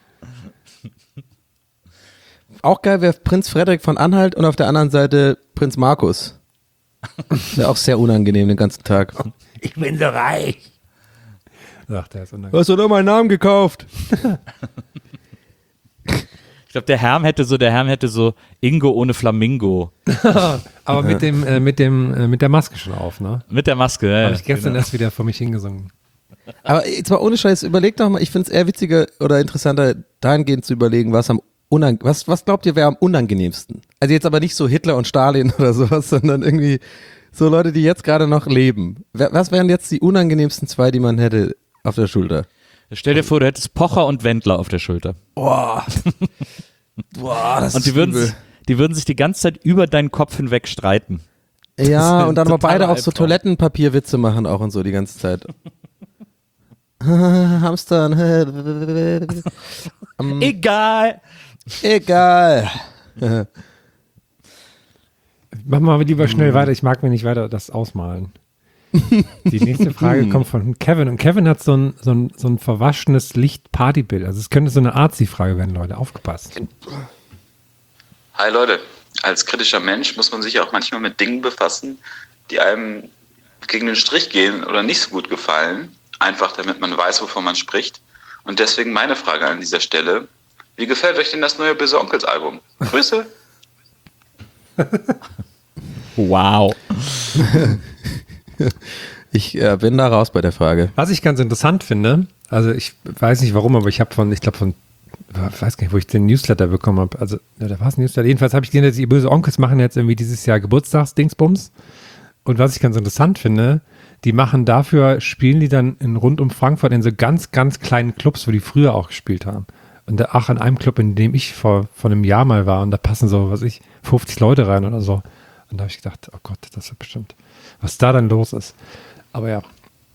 Auch geil wäre Prinz Frederik von Anhalt und auf der anderen Seite Prinz Markus. Wäre auch sehr unangenehm den ganzen Tag. Ich bin so reich. Sagt er, ist unangenehm. Hast du da meinen Namen gekauft? Ich glaube, der Herm hätte so, der Herm hätte so Ingo ohne Flamingo. Aber mit dem, äh, mit dem, äh, mit der Maske schon auf, ne? Mit der Maske, ja. Habe ja, ich gestern genau. erst wieder vor mich hingesungen. Aber jetzt mal ohne Scheiß, überleg doch mal, ich finde es eher witziger oder interessanter, dahingehend zu überlegen, was am unang was, was glaubt ihr wäre am unangenehmsten? Also jetzt aber nicht so Hitler und Stalin oder sowas, sondern irgendwie so Leute, die jetzt gerade noch leben. Wer- Was wären jetzt die unangenehmsten zwei, die man hätte auf der Schulter? Stell dir vor, du hättest Pocher und Wendler auf der Schulter. Boah. Boah, das Und die würden, sich, die würden sich die ganze Zeit über deinen Kopf hinweg streiten. Ja, ist und dann aber totaler beide auch so Albtraum. Toilettenpapierwitze machen auch und so die ganze Zeit. Hamstern. Ähm, Egal. Egal. Mach mal lieber schnell weiter, ich mag mir nicht weiter das ausmalen. Die nächste Frage kommt von Kevin. Und Kevin hat so ein, so ein, so ein verwaschenes Licht-Partybild. Also es könnte so eine Arzi-Frage werden, Leute. Aufgepasst. Hi Leute, als kritischer Mensch muss man sich ja auch manchmal mit Dingen befassen, die einem gegen den Strich gehen oder nicht so gut gefallen, einfach damit man weiß, wovon man spricht. Und deswegen meine Frage an dieser Stelle, wie gefällt euch denn das neue Böse Onkels Album? Grüße! Wow. Ich äh, bin da raus bei der Frage. Was ich ganz interessant finde, also ich weiß nicht warum, aber ich habe von, ich glaube von, ich weiß gar nicht, wo ich den Newsletter bekommen habe. Also, ja, da war es ein Newsletter. Jedenfalls habe ich gesehen, dass die Böse Onkels machen jetzt irgendwie dieses Jahr Geburtstagsdingsbums. Und was ich ganz interessant finde, die machen dafür, spielen die dann in rund um Frankfurt in so ganz, ganz kleinen Clubs, wo die früher auch gespielt haben. Und da, ach, in einem Club, in dem ich vor, vor einem Jahr mal war, und da passen so, was weiß ich, fünfzig Leute rein oder so. Und da habe ich gedacht, oh Gott, das wird bestimmt, was da dann los ist. Aber ja.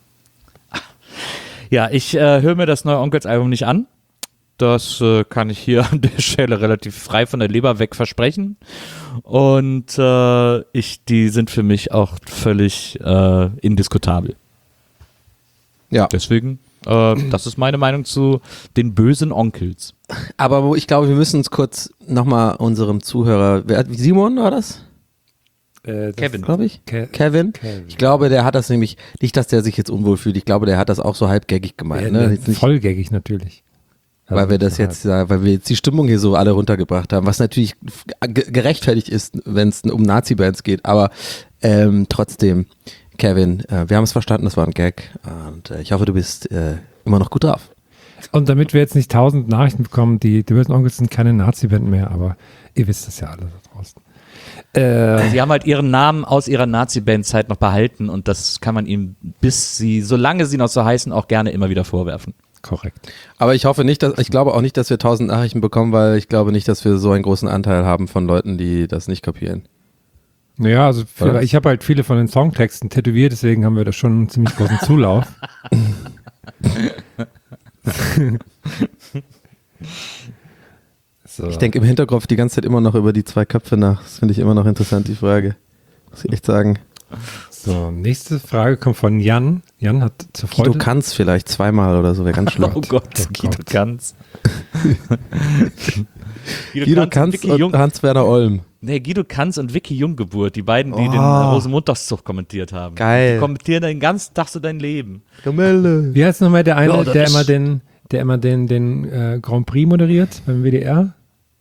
Ja, ich äh, höre mir das neue Onkels-Album nicht an. Das äh, kann ich hier an der Stelle relativ frei von der Leber weg versprechen. Und äh, ich, die sind für mich auch völlig äh, indiskutabel. Ja. Deswegen, äh, das ist meine Meinung zu den bösen Onkels. Aber wo ich glaube, wir müssen uns kurz nochmal unserem Zuhörer, wer, Simon war das? Äh, Kevin. Glaube ich. Ke Kevin? Kevin. Ich glaube, der hat das nämlich, nicht, dass der sich jetzt unwohl fühlt, ich glaube, der hat das auch so halbgaggig gemeint. Ja, Ne? ne, Jetzt nicht, vollgängig natürlich. Also weil wir das jetzt, ja, weil wir jetzt die Stimmung hier so alle runtergebracht haben, was natürlich g- gerechtfertigt ist, wenn es um Nazi-Bands geht, aber ähm, trotzdem, Kevin, äh, wir haben es verstanden, das war ein Gag und äh, ich hoffe, du bist äh, immer noch gut drauf. Und damit wir jetzt nicht tausend Nachrichten bekommen, die die bösen Onkels sind keine Nazi-Band mehr, aber ihr wisst das ja alle da draußen. Äh, Sie haben halt ihren Namen aus ihrer Nazi-Band-Zeit noch behalten und das kann man ihnen, bis sie, solange sie noch so heißen, auch gerne immer wieder vorwerfen. Korrekt. Aber ich hoffe nicht, dass, ich glaube auch nicht, dass wir tausend Nachrichten bekommen, weil ich glaube nicht, dass wir so einen großen Anteil haben von Leuten, die das nicht kapieren. Naja, also für, Oder? ich habe halt viele von den Songtexten tätowiert, deswegen haben wir da schon einen ziemlich großen Zulauf. So. Ich denke im Hinterkopf die ganze Zeit immer noch über die zwei Köpfe nach. Das finde ich immer noch interessant, die Frage. Muss ich echt sagen. So, nächste Frage kommt von Jan. Jan hat zur Freude... Guido Kanz vielleicht zweimal oder so, wäre ganz schlimm. Oh Gott, Oh Guido Gott. Kanz. Guido Kanz Vicky und Jung, Hans-Werner Olm. nee, Guido Kanz und Vicky Junggeburt, die beiden, die Oh. den äh, Rosenmontagszug kommentiert haben. Geil. Die kommentieren den ganzen Tag so dein Leben. Kamelle. Wie heißt nochmal der eine, Ja, das der ist- immer den, der immer den, den äh, Grand Prix moderiert beim W D R?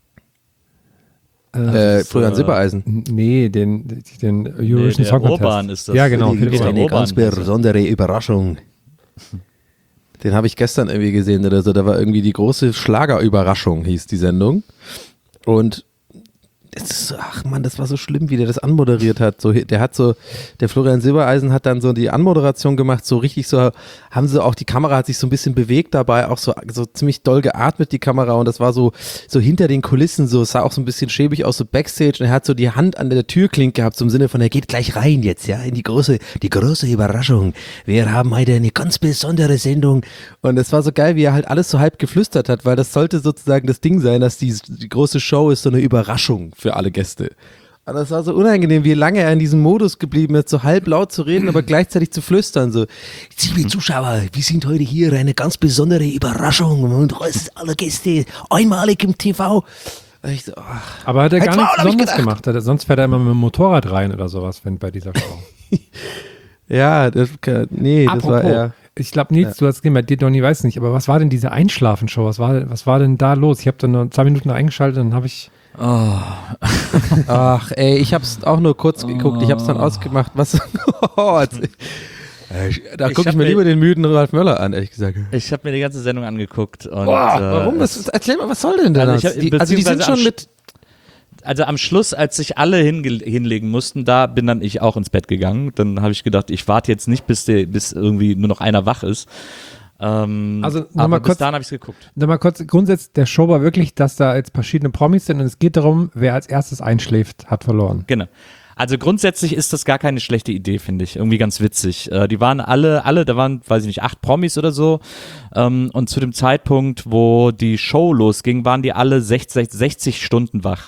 Äh, Florian äh, Silbereisen. N- Nee, den, den Eurovision der Song Contest. Urban ist das. Ja, genau. Die- Philipp die- Urban. Eine Urban, ganz also. besondere Überraschung. Den habe ich gestern irgendwie gesehen oder so. Da war irgendwie die große Schlagerüberraschung, hieß die Sendung. Und es ist so, ach Mann, das war so schlimm, wie der das anmoderiert hat. So, der hat so, der Florian Silbereisen hat dann so die Anmoderation gemacht, so richtig so, haben sie auch, die Kamera hat sich so ein bisschen bewegt dabei, auch so, so ziemlich doll geatmet, die Kamera, und das war so, so hinter den Kulissen, so, es sah auch so ein bisschen schäbig aus, so Backstage, und er hat so die Hand an der Türklinke gehabt, so im Sinne von, er geht gleich rein jetzt, ja, in die große, die große Überraschung. Wir haben heute eine ganz besondere Sendung. Und es war so geil, wie er halt alles so halb geflüstert hat, weil das sollte sozusagen das Ding sein, dass die, die große Show ist so eine Überraschung für alle Gäste. Und das war so unangenehm, wie lange er in diesem Modus geblieben ist, so halblaut zu reden, aber gleichzeitig zu flüstern. So, liebe Zuschauer, wir sind heute hier eine ganz besondere Überraschung und heute sind alle Gäste einmalig im T V. Und ich so, ach. Aber hat er Halb gar zwei nichts hab ich Besonderes gedacht. gemacht. Hat er, sonst fährt er immer mit dem Motorrad rein oder sowas, wenn bei dieser Show. Ja, das, nee, das war eher. Ich glaube, Nils, du hast gesehen, bei dir, Donny, weiß nicht, aber was war denn diese Einschlafenshow? Was war, was war denn da los? Ich habe dann nur zwei Minuten eingeschaltet und dann habe ich... Ach, ey, ich hab's auch nur kurz geguckt, ich hab's dann ausgemacht. Was? Oh, jetzt- Äh, da Ich gucke ich hab mir mir- lieber den müden Ralf Möller an, ehrlich gesagt. Ich habe mir die ganze Sendung angeguckt. Und, Boah, äh, warum? es- Was, erzähl mal, was soll denn da? Also ich hab- die, also die sind beziehungsweise am schon mit. Also am Schluss, als sich alle hinge- hinlegen mussten, da bin dann ich auch ins Bett gegangen. Dann habe ich gedacht, ich warte jetzt nicht, bis, der, bis irgendwie nur noch einer wach ist. Ähm, Also aber nochmal bis kurz, dahin habe ich es geguckt. noch mal kurz, grundsätzlich, der Show war wirklich, dass da jetzt verschiedene Promis sind und es geht darum, wer als erstes einschläft, hat verloren. Genau. Also grundsätzlich ist das gar keine schlechte Idee, finde ich. Irgendwie ganz witzig. Äh, die waren alle, alle, da waren, weiß ich nicht, acht Promis oder so. Ähm, und zu dem Zeitpunkt, wo die Show losging, waren die alle sechzig, sechzig Stunden wach.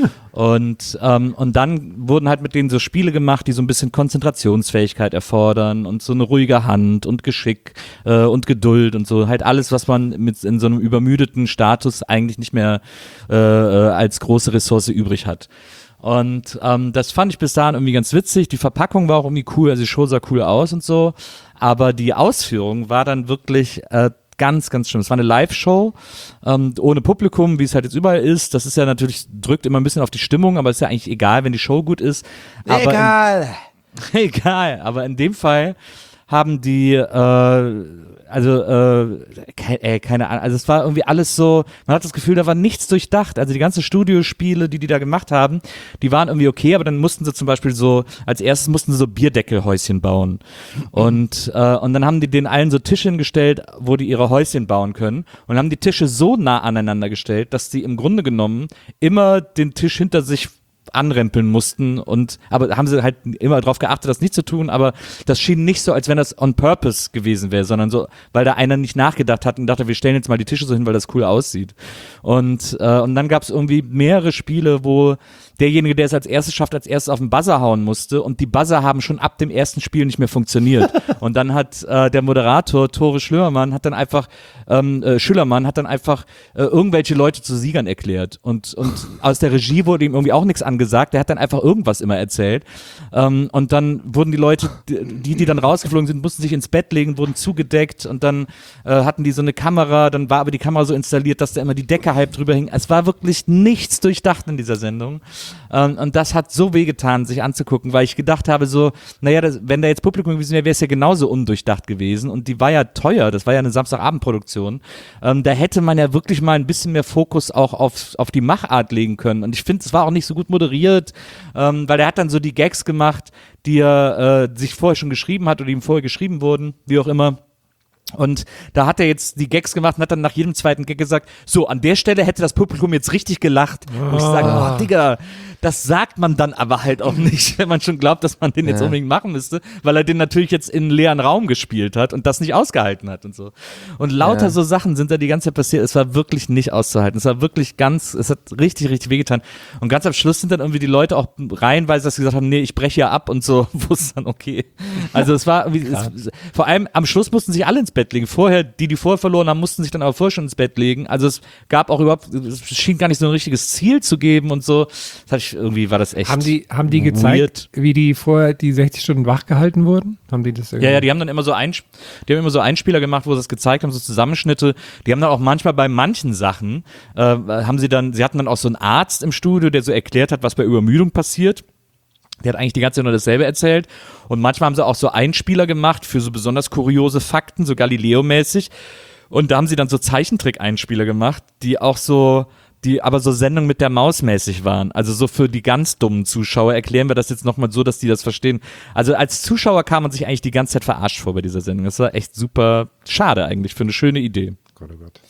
Und, ähm, und dann wurden halt mit denen so Spiele gemacht, die so ein bisschen Konzentrationsfähigkeit erfordern und so eine ruhige Hand und Geschick äh, und Geduld und so. Halt alles, was man mit in so einem übermüdeten Status eigentlich nicht mehr äh, äh, als große Ressource übrig hat. Und ähm, das fand ich bis dahin irgendwie ganz witzig. Die Verpackung war auch irgendwie cool, also die Show sah cool aus und so. Aber die Ausführung war dann wirklich äh, ganz, ganz schlimm. Es war eine Live-Show, ähm, ohne Publikum, wie es halt jetzt überall ist. Das ist ja natürlich, drückt immer ein bisschen auf die Stimmung, aber ist ja eigentlich egal, wenn die Show gut ist. Aber Egal. In, egal, aber in dem Fall haben die, äh, also, äh, ke äh, keine Ahnung, also es war irgendwie alles so, man hat das Gefühl, da war nichts durchdacht. Also die ganzen Studiospiele, die die da gemacht haben, die waren irgendwie okay, aber dann mussten sie zum Beispiel so, als erstes mussten sie so Bierdeckelhäuschen bauen. Und, äh, und dann haben die den allen so Tische hingestellt, wo die ihre Häuschen bauen können, und haben die Tische so nah aneinander gestellt, dass sie im Grunde genommen immer den Tisch hinter sich anrempeln mussten, und aber haben sie halt immer darauf geachtet, das nicht zu tun, aber das schien nicht so, als wenn das on purpose gewesen wäre, sondern so, weil da einer nicht nachgedacht hat und dachte, wir stellen jetzt mal die Tische so hin, weil das cool aussieht. Und, äh, und dann gab es irgendwie mehrere Spiele, wo derjenige, der es als erstes schafft, als erstes auf den Buzzer hauen musste und die Buzzer haben schon ab dem ersten Spiel nicht mehr funktioniert. Und dann hat äh, der Moderator, Tore Schlömermann, hat dann einfach, ähm, äh, Schüllermann hat dann einfach äh, irgendwelche Leute zu Siegern erklärt. Und, und aus der Regie wurde ihm irgendwie auch nichts angesagt, der hat dann einfach irgendwas immer erzählt. Ähm, und dann wurden die Leute, die, die dann rausgeflogen sind, mussten sich ins Bett legen, wurden zugedeckt und dann äh, hatten die so eine Kamera, dann war aber die Kamera so installiert, dass da immer die Decke halb drüber hing. Es war wirklich nichts durchdacht in dieser Sendung. Ähm, und das hat so wehgetan, sich anzugucken, weil ich gedacht habe so, naja, das, wenn da jetzt Publikum gewesen wäre, wäre es ja genauso undurchdacht gewesen und die war ja teuer, das war ja eine Samstagabendproduktion. Ähm, da hätte man ja wirklich mal ein bisschen mehr Fokus auch auf, auf die Machart legen können und ich finde, es war auch nicht so gut moderiert, ähm, weil er hat dann so die Gags gemacht, die er äh, sich vorher schon geschrieben hat oder die ihm vorher geschrieben wurden, wie auch immer. Und da hat er jetzt die Gags gemacht und hat dann nach jedem zweiten Gag gesagt, so, an der Stelle hätte das Publikum jetzt richtig gelacht. Oh. Und ich sage, oh, Digga, das sagt man dann aber halt auch nicht, wenn man schon glaubt, dass man den jetzt ja. unbedingt machen müsste, weil er den natürlich jetzt in einen leeren Raum gespielt hat und das nicht ausgehalten hat und so. Und lauter ja. so Sachen sind da die ganze Zeit passiert. Es war wirklich nicht auszuhalten. Es war wirklich ganz, es hat richtig, richtig wehgetan. Und ganz am Schluss sind dann irgendwie die Leute auch reihenweise, dass sie gesagt haben, nee, ich breche ja ab und so, wo es dann okay. Also es war irgendwie, es, vor allem am Schluss mussten sich alle ins Bett legen. Vorher, die, die vorher verloren haben, mussten sich dann aber vorher schon ins Bett legen. Also es gab auch überhaupt, es schien gar nicht so ein richtiges Ziel zu geben und so. Das hatte ich, irgendwie war das echt Haben die, haben die gezeigt, weird. Wie die vorher die sechzig Stunden wach gehalten wurden? Haben die das irgendwie? Ja, ja, die haben dann immer so ein, die haben immer so Einspieler gemacht, wo sie das gezeigt haben, so Zusammenschnitte. Die haben dann auch manchmal bei manchen Sachen, äh, haben sie dann, sie hatten dann auch so einen Arzt im Studio, der so erklärt hat, was bei Übermüdung passiert. Der hat eigentlich die ganze Zeit nur dasselbe erzählt. Und manchmal haben sie auch so Einspieler gemacht für so besonders kuriose Fakten, so Galileo-mäßig. Und da haben sie dann so Zeichentrick-Einspieler gemacht, die auch so, die aber so Sendung mit der Maus mäßig waren. Also so für die ganz dummen Zuschauer erklären wir das jetzt nochmal so, dass die das verstehen. Also als Zuschauer kam man sich eigentlich die ganze Zeit verarscht vor bei dieser Sendung. Das war echt super schade eigentlich, für eine schöne Idee. Gott, oh Gott.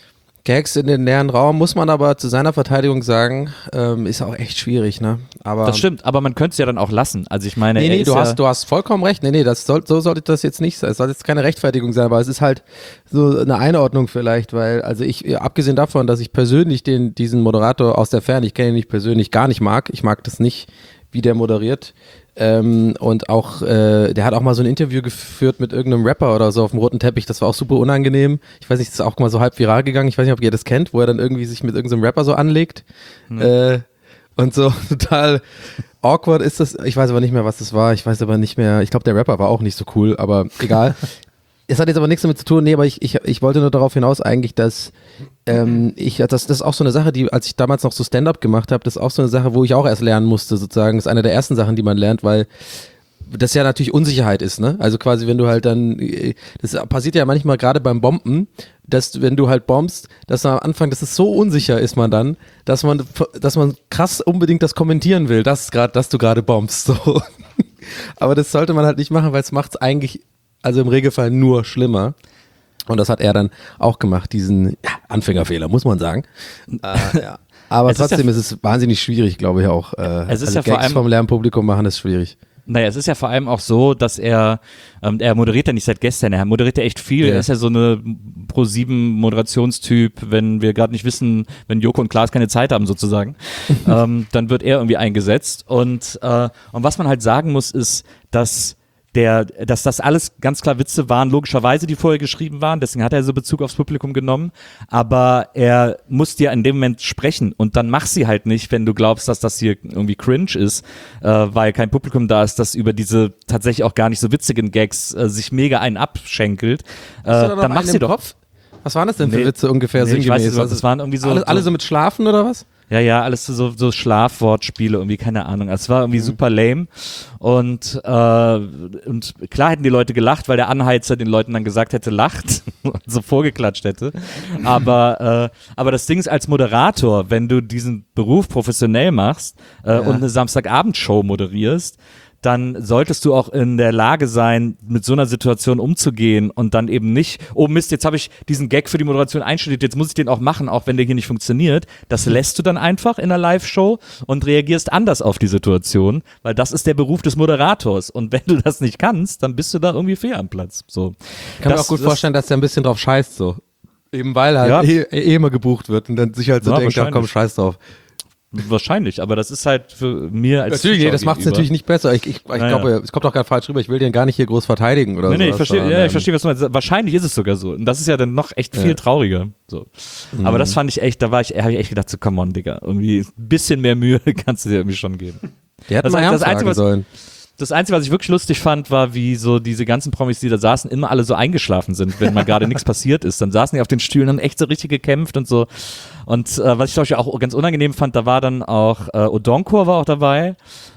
Gags in den leeren Raum, muss man aber zu seiner Verteidigung sagen, ähm, ist auch echt schwierig, ne? Aber das stimmt, aber man könnte es ja dann auch lassen. Also ich meine, nee, er nee, ist du ja hast, du hast vollkommen recht. Nee, nee, das soll, so sollte das jetzt nicht sein. Es soll jetzt keine Rechtfertigung sein, aber es ist halt so eine Einordnung vielleicht, weil, also ich, abgesehen davon, dass ich persönlich den, diesen Moderator aus der Ferne, ich kenne ihn nicht persönlich, gar nicht mag. Ich mag das nicht, wie der moderiert. Ähm, und auch, äh, der hat auch mal so ein Interview geführt mit irgendeinem Rapper oder so auf dem roten Teppich, das war auch super unangenehm. Ich weiß nicht, das ist auch mal so halb viral gegangen, ich weiß nicht, ob ihr das kennt, wo er dann irgendwie sich mit irgendeinem Rapper so anlegt. Mhm. Äh, und so total awkward ist das, ich weiß aber nicht mehr, was das war, ich weiß aber nicht mehr, ich glaube, der Rapper war auch nicht so cool, aber egal. Es hat jetzt aber nichts damit zu tun, nee, aber ich, ich, ich wollte nur darauf hinaus eigentlich, dass ähm, ich, das, das ist auch so eine Sache, die, als ich damals noch so Stand-up gemacht habe, das ist auch so eine Sache, wo ich auch erst lernen musste, sozusagen. Das ist eine der ersten Sachen, die man lernt, weil das ja natürlich Unsicherheit ist, ne? Also quasi, wenn du halt dann, das passiert ja manchmal gerade beim Bomben, dass wenn du halt bombst, dass am Anfang, dass es so unsicher ist man dann, dass man, dass man krass unbedingt das kommentieren will, dass, grad, dass du gerade bombst, so. Aber das sollte man halt nicht machen, weil es macht es eigentlich also im Regelfall nur schlimmer. Und das hat er dann auch gemacht, diesen ja, Anfängerfehler, muss man sagen. Äh, ja. Aber es trotzdem ist, ja, ist es wahnsinnig schwierig, glaube ich auch. Äh, es ist also ja Gags vor allem vom Lernpublikum machen ist schwierig. Naja, es ist ja vor allem auch so, dass er, ähm, er moderiert ja nicht seit gestern, er moderiert ja echt viel. Ja. Er ist ja so eine Pro sieben Moderationstyp, wenn wir gerade nicht wissen, wenn Joko und Klaas keine Zeit haben sozusagen, ähm, dann wird er irgendwie eingesetzt. Und, äh, und was man halt sagen muss, ist, dass Der, dass das alles ganz klar Witze waren, logischerweise, die vorher geschrieben waren, deswegen hat er so Bezug aufs Publikum genommen, aber er muss dir in dem Moment sprechen und dann mach sie halt nicht, wenn du glaubst, dass das hier irgendwie cringe ist, äh, weil kein Publikum da ist, das über diese tatsächlich auch gar nicht so witzigen Gags äh, sich mega einen abschenkelt, äh, da dann mach sie doch. Kopf? Was waren das denn für nee, Witze ungefähr nee, sinngemäß? Ich weiß, also, das waren irgendwie so alle, alle so mit Schlafen oder was? Ja, ja, alles so, so Schlafwortspiele, irgendwie, keine Ahnung. Es war irgendwie mhm. super lame. Und, äh, und klar hätten die Leute gelacht, weil der Anheizer den Leuten dann gesagt hätte, lacht und so vorgeklatscht hätte. Aber, äh, aber das Ding ist, als Moderator, wenn du diesen Beruf professionell machst äh, ja. und eine Samstagabendshow moderierst, dann solltest du auch in der Lage sein, mit so einer Situation umzugehen und dann eben nicht, oh Mist, jetzt habe ich diesen Gag für die Moderation einstudiert, jetzt muss ich den auch machen, auch wenn der hier nicht funktioniert. Das lässt du dann einfach in einer Live-Show und reagierst anders auf die Situation, weil das ist der Beruf des Moderators. Und wenn du das nicht kannst, dann bist du da irgendwie fehl am Platz. So. Ich kann das, mir auch gut das, vorstellen, dass der ein bisschen drauf scheißt, so. Eben weil halt ja. eh, eh immer gebucht wird und dann sich halt so ja, denkt, ach komm, scheiß drauf. wahrscheinlich, aber das ist halt für mir als Natürlich, nee, Zuschauer das macht es gegenüber. natürlich nicht besser. Ich, ich, ich Naja. glaube, es kommt auch gerade falsch rüber. Ich will den gar nicht hier groß verteidigen oder so. Nee, nee, ich verstehe, ja, ich verstehe, was du meinst. Wahrscheinlich ist es sogar so. Und das ist ja dann noch echt viel Ja. trauriger. So. Mhm. Aber das fand ich echt, da war ich, habe ich echt gedacht, so, come on, Digga. Irgendwie ein bisschen mehr Mühe kannst du dir irgendwie schon geben. Der hätte Das mal heißt, Ernst das Einzige, sagen was- sollen. Das Einzige, was ich wirklich lustig fand, war, wie so diese ganzen Promis, die da saßen, immer alle so eingeschlafen sind, wenn mal gerade nichts passiert ist. Dann saßen die auf den Stühlen und echt so richtig gekämpft und so. Und äh, was ich zum Beispiel auch ganz unangenehm fand, da war dann auch äh, Odonkor war auch dabei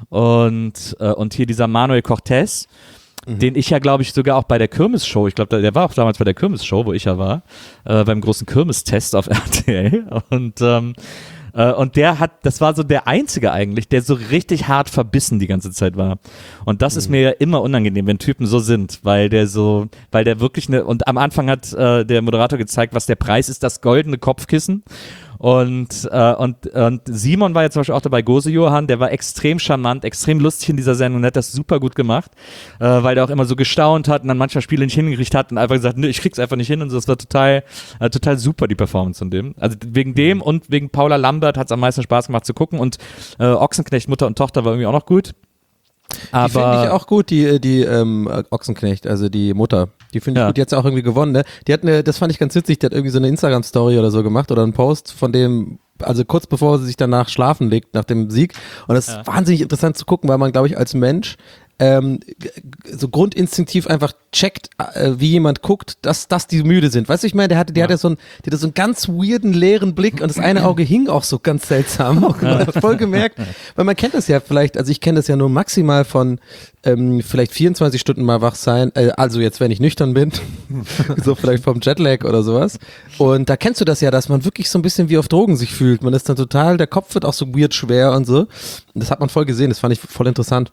und, äh, und hier dieser Manuel Cortez, Mhm. den ich ja, glaube ich, sogar auch bei der Kirmes-Show, ich glaube, der war auch damals bei der Kirmes-Show, wo ich ja war, äh, beim großen Kirmes-Test auf R T L. Und ähm, Äh, und der hat, das war so der Einzige eigentlich, der so richtig hart verbissen die ganze Zeit war. Und das ist mir ja immer unangenehm, wenn Typen so sind, weil der so, weil der wirklich eine, und am Anfang hat äh, der Moderator gezeigt, was der Preis ist, das goldene Kopfkissen. Und, äh, und, und Simon war ja zum Beispiel auch dabei, Gose Johann, der war extrem charmant, extrem lustig in dieser Sendung und hat das super gut gemacht, äh, weil der auch immer so gestaunt hat und dann manchmal Spiele nicht hingekriegt hat und einfach gesagt, nö, ich krieg's einfach nicht hin und so. Das war total, äh, total super, die Performance von dem. Also wegen dem und wegen Paula Lambert hat's am meisten Spaß gemacht zu gucken und äh, Ochsenknecht, Mutter und Tochter war irgendwie auch noch gut. Aber Die finde ich auch gut, die, die ähm, Ochsenknecht, also die Mutter. Die finde ich Ja. gut, die hat ja auch irgendwie gewonnen, ne? Die hat eine, das fand ich ganz witzig, die hat irgendwie so eine Instagram-Story oder so gemacht oder einen Post von dem, also kurz bevor sie sich danach schlafen legt, nach dem Sieg. Und das Ja. ist wahnsinnig interessant zu gucken, weil man, glaube ich, als Mensch ähm, g- g- so grundinstinktiv einfach checkt, äh, wie jemand guckt, dass, dass die müde sind. Weißt du, ich meine, der hatte, der hatte so einen, der hatte so einen ganz weirden, leeren Blick und das eine Auge hing auch so ganz seltsam. Man hat voll gemerkt, weil man kennt das ja vielleicht, also ich kenne das ja nur maximal von ähm, vielleicht vierundzwanzig Stunden mal wach sein, äh, also jetzt, wenn ich nüchtern bin, so vielleicht vom Jetlag oder sowas. Und da kennst du das ja, dass man wirklich so ein bisschen wie auf Drogen sich fühlt. Man ist dann total, der Kopf wird auch so weird schwer und so. Und das hat man voll gesehen, das fand ich voll interessant.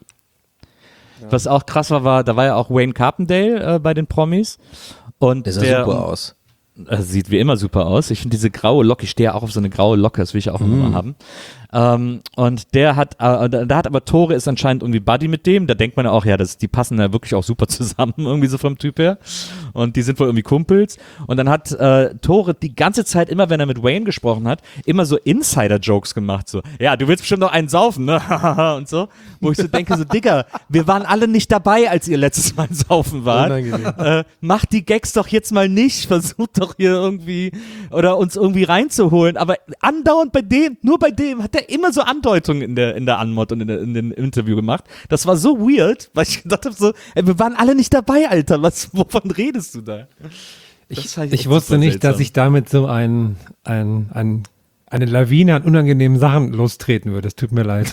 was auch krass war, war, da war ja auch Wayne Carpendale äh, bei den Promis. Und Der sah der, super aus. äh, sieht wie immer super aus. Ich finde diese graue Locke, ich stehe auch auf so eine graue Locke, das will ich auch Mm. immer mal haben. Ähm, und der hat, äh, da, da hat aber Tore ist anscheinend irgendwie Buddy mit dem. Da denkt man ja auch, ja, das, die passen ja wirklich auch super zusammen, irgendwie so vom Typ her. Und die sind wohl irgendwie Kumpels. Und dann hat äh, Tore die ganze Zeit, immer wenn er mit Wayne gesprochen hat, immer so Insider-Jokes gemacht. So, ja, du willst bestimmt noch einen saufen, ne? Und so. Wo ich so denke, so, Digga, wir waren alle nicht dabei, als ihr letztes Mal saufen wart. Unangenehm. Äh, macht die Gags doch jetzt mal nicht. Versucht doch hier irgendwie, oder uns irgendwie reinzuholen. Aber andauernd bei dem, nur bei dem hat er immer so Andeutungen in der, in der Anmod und in, der, in dem Interview gemacht. Das war so weird, weil ich gedacht habe so, ey, wir waren alle nicht dabei, Alter. Was, wovon redest du da? Das Ich, fand ich echt wusste super nicht, seltsam. dass ich damit so ein, ein, ein, eine Lawine an unangenehmen Sachen lostreten würde. Es tut mir leid.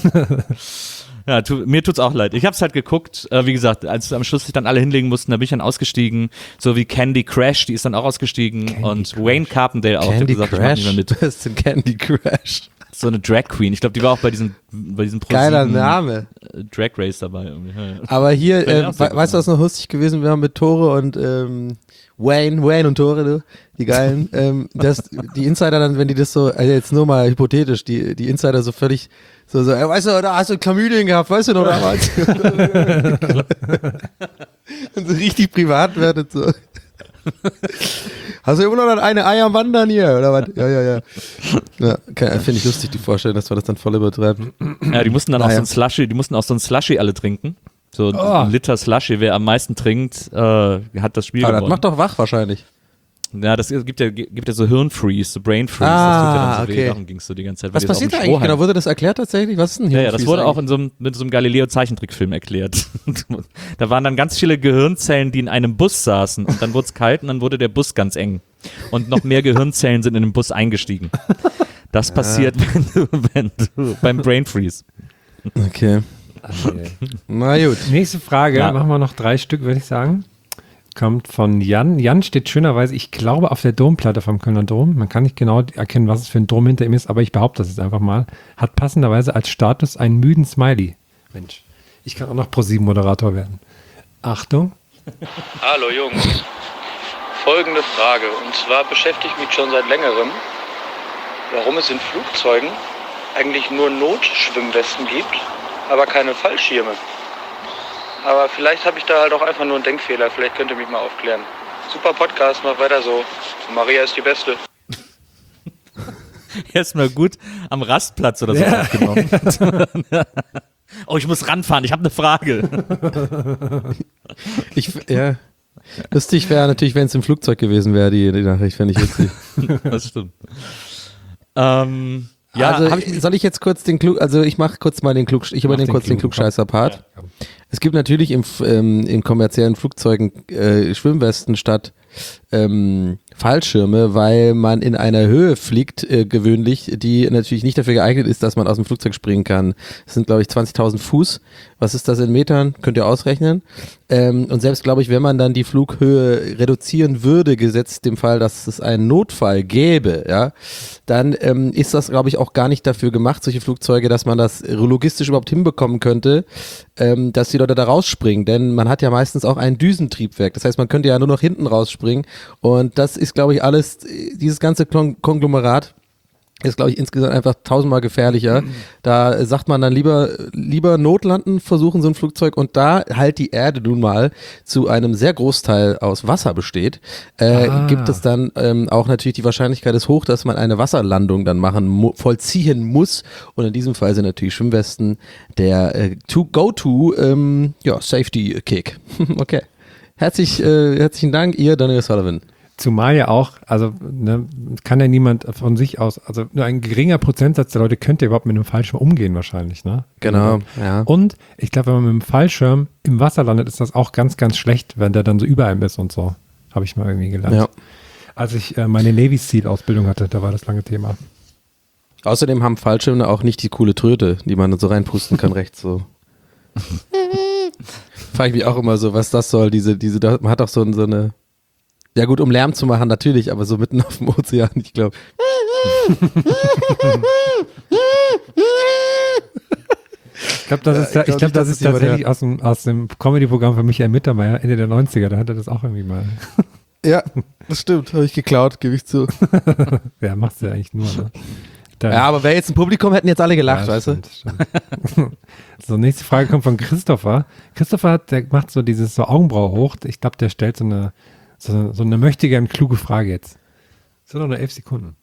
Ja, tu, mir tut's auch leid. Ich hab's halt geguckt, äh, wie gesagt, als am Schluss sich dann alle hinlegen mussten, da bin ich dann ausgestiegen, so wie Candy Crash, die ist dann auch ausgestiegen Candy und Crash. Wayne Carpendale auch, der hat Candy gesagt, ich mach nicht Crash? mehr mit. Was ist denn Candy Crash? So eine Drag Queen, ich glaube, die war auch bei diesem, bei diesem Geiler ProSieben, Name. äh, Drag Race dabei irgendwie. Ja, ja. Aber hier, Fand ich äh, auch sehr we gut, weißt du, ja. was noch lustig gewesen wäre mit Tore und ähm, Wayne, Wayne und Tore, du, die geilen, ähm, dass die Insider dann, wenn die das so, also jetzt nur mal hypothetisch, die, die Insider so völlig so, so, ey, weißt du, da hast du Chlamydien gehabt, weißt du noch damals? Und so richtig privat werdet so. Hast du immer noch das eine Ei am Wandern hier, oder was? Ja, ja, ja. Ja, okay, finde ich lustig, die Vorstellung, dass man das dann voll übertreibt. Ja, die mussten dann auch Naja. so ein Slushy, die mussten auch so ein Slushy alle trinken. So Oh. ein Liter Slushy, wer am meisten trinkt, äh, hat das Spiel Aber das gewonnen. macht doch wach wahrscheinlich. Ja, das gibt ja, gibt ja so Hirnfreeze, so Brainfreeze, Ah, das tut ja dann so okay. weh, darum ging's so die ganze Zeit. weil Was die das passiert auf da dem eigentlich Strohhalm- genau? Wurde das erklärt tatsächlich? Was ist denn hier? Ja, ja, das wurde auch in so einem, mit so einem Galileo-Zeichentrickfilm erklärt. Da waren dann ganz viele Gehirnzellen, die in einem Bus saßen und dann wurde es kalt und dann wurde der Bus ganz eng. Und noch mehr Gehirnzellen sind in den Bus eingestiegen. Das passiert, wenn du, wenn du beim Brain Freeze. Okay. Na gut. Nächste Frage, Ja. machen wir noch drei Stück, würde ich sagen. Kommt von Jan. Jan steht schönerweise, ich glaube, auf der Domplatte vom Kölner Dom. Man kann nicht genau erkennen, was es für ein Dom hinter ihm ist, aber ich behaupte das jetzt einfach mal. Hat passenderweise als Status einen müden Smiley. Mensch, ich kann auch noch ProSieben-Moderator werden. Achtung. Hallo Jungs. Folgende Frage, und zwar beschäftigt mich schon seit längerem, warum es in Flugzeugen eigentlich nur Notschwimmwesten gibt, aber keine Fallschirme. Aber vielleicht habe ich da halt auch einfach nur einen Denkfehler, vielleicht könnt ihr mich mal aufklären. Super Podcast, macht weiter so. Maria ist die Beste. erstmal gut am Rastplatz oder so Ja. aufgenommen. Oh, ich muss ranfahren, ich habe eine Frage. Ich, ja. Lustig wäre natürlich, wenn es im Flugzeug gewesen wäre, die, die Nachricht, fände ich witzig. Das stimmt. Ähm, ja, also hab ich, soll ich jetzt kurz den Klug, also ich mache kurz mal den Klug, ich übernehme den kurz den Klugen, Klugscheißer-Part. Es gibt natürlich im, ähm, in kommerziellen Flugzeugen äh, Schwimmwesten statt ähm, Fallschirme, weil man in einer Höhe fliegt, äh, gewöhnlich, die natürlich nicht dafür geeignet ist, dass man aus dem Flugzeug springen kann. Das sind, glaube ich, zwanzigtausend Fuß. Was ist das in Metern? Könnt ihr ausrechnen. Ähm, und selbst, glaube ich, wenn man dann die Flughöhe reduzieren würde, gesetzt dem Fall, dass es einen Notfall gäbe, ja, dann ähm, ist das, glaube ich, auch gar nicht dafür gemacht, solche Flugzeuge, dass man das logistisch überhaupt hinbekommen könnte, ähm, dass die Leute da rausspringen. Denn man hat ja meistens auch ein Düsentriebwerk. Das heißt, man könnte ja nur noch hinten rausspringen. Und das ist, glaube ich, alles, dieses ganze Konglomerat ist, glaube ich, insgesamt einfach tausendmal gefährlicher. Da sagt man dann lieber, lieber Notlanden versuchen, so ein Flugzeug. Und da halt die Erde nun mal zu einem sehr Großteil aus Wasser besteht, äh, Ah. gibt es dann ähm, auch natürlich die Wahrscheinlichkeit ist hoch, dass man eine Wasserlandung dann machen, mu- vollziehen muss. Und in diesem Fall sind natürlich Schwimmwesten der äh, to Go-To ähm, ja, Safety-Kick. Okay. Herzlich, äh, herzlichen Dank, ihr Daniel Sullivan. Zumal ja auch, also ne, kann ja niemand von sich aus, also nur ein geringer Prozentsatz der Leute könnte überhaupt mit einem Fallschirm umgehen wahrscheinlich, ne? Genau, ja. Und ich glaube, wenn man mit einem Fallschirm im Wasser landet, ist das auch ganz, ganz schlecht, wenn der dann so über einem ist und so. Habe ich mal irgendwie gelernt. Ja. Als ich äh, meine Navy SEAL-Ausbildung hatte, da war das lange Thema. Außerdem haben Fallschirme auch nicht die coole Tröte, die man so reinpusten kann, rechts so. Frage ich mich auch immer so, was das soll, diese, diese, man hat auch so, so eine, ja gut, um Lärm zu machen, natürlich, aber so mitten auf dem Ozean, ich glaube. Ich glaube, das ist, Ja, ich ich glaub glaub, nicht, das dass ist es jemand tatsächlich hört. aus dem, aus dem Comedy-Programm von Michael Mittermeier, Ende der neunziger, da hat er das auch irgendwie mal. Ja, das stimmt, habe ich geklaut, gebe ich zu. Ja, macht's ja eigentlich nur, ne? Da- Ja, aber wäre jetzt ein Publikum, hätten jetzt alle gelacht, Ja, weißt stimmt, stimmt. So, nächste Frage kommt von Christopher. Christopher hat, der macht so dieses so Augenbraue hoch. Ich glaube, der stellt so eine, so, so eine möchte gern kluge Frage jetzt. So noch nur elf Sekunden.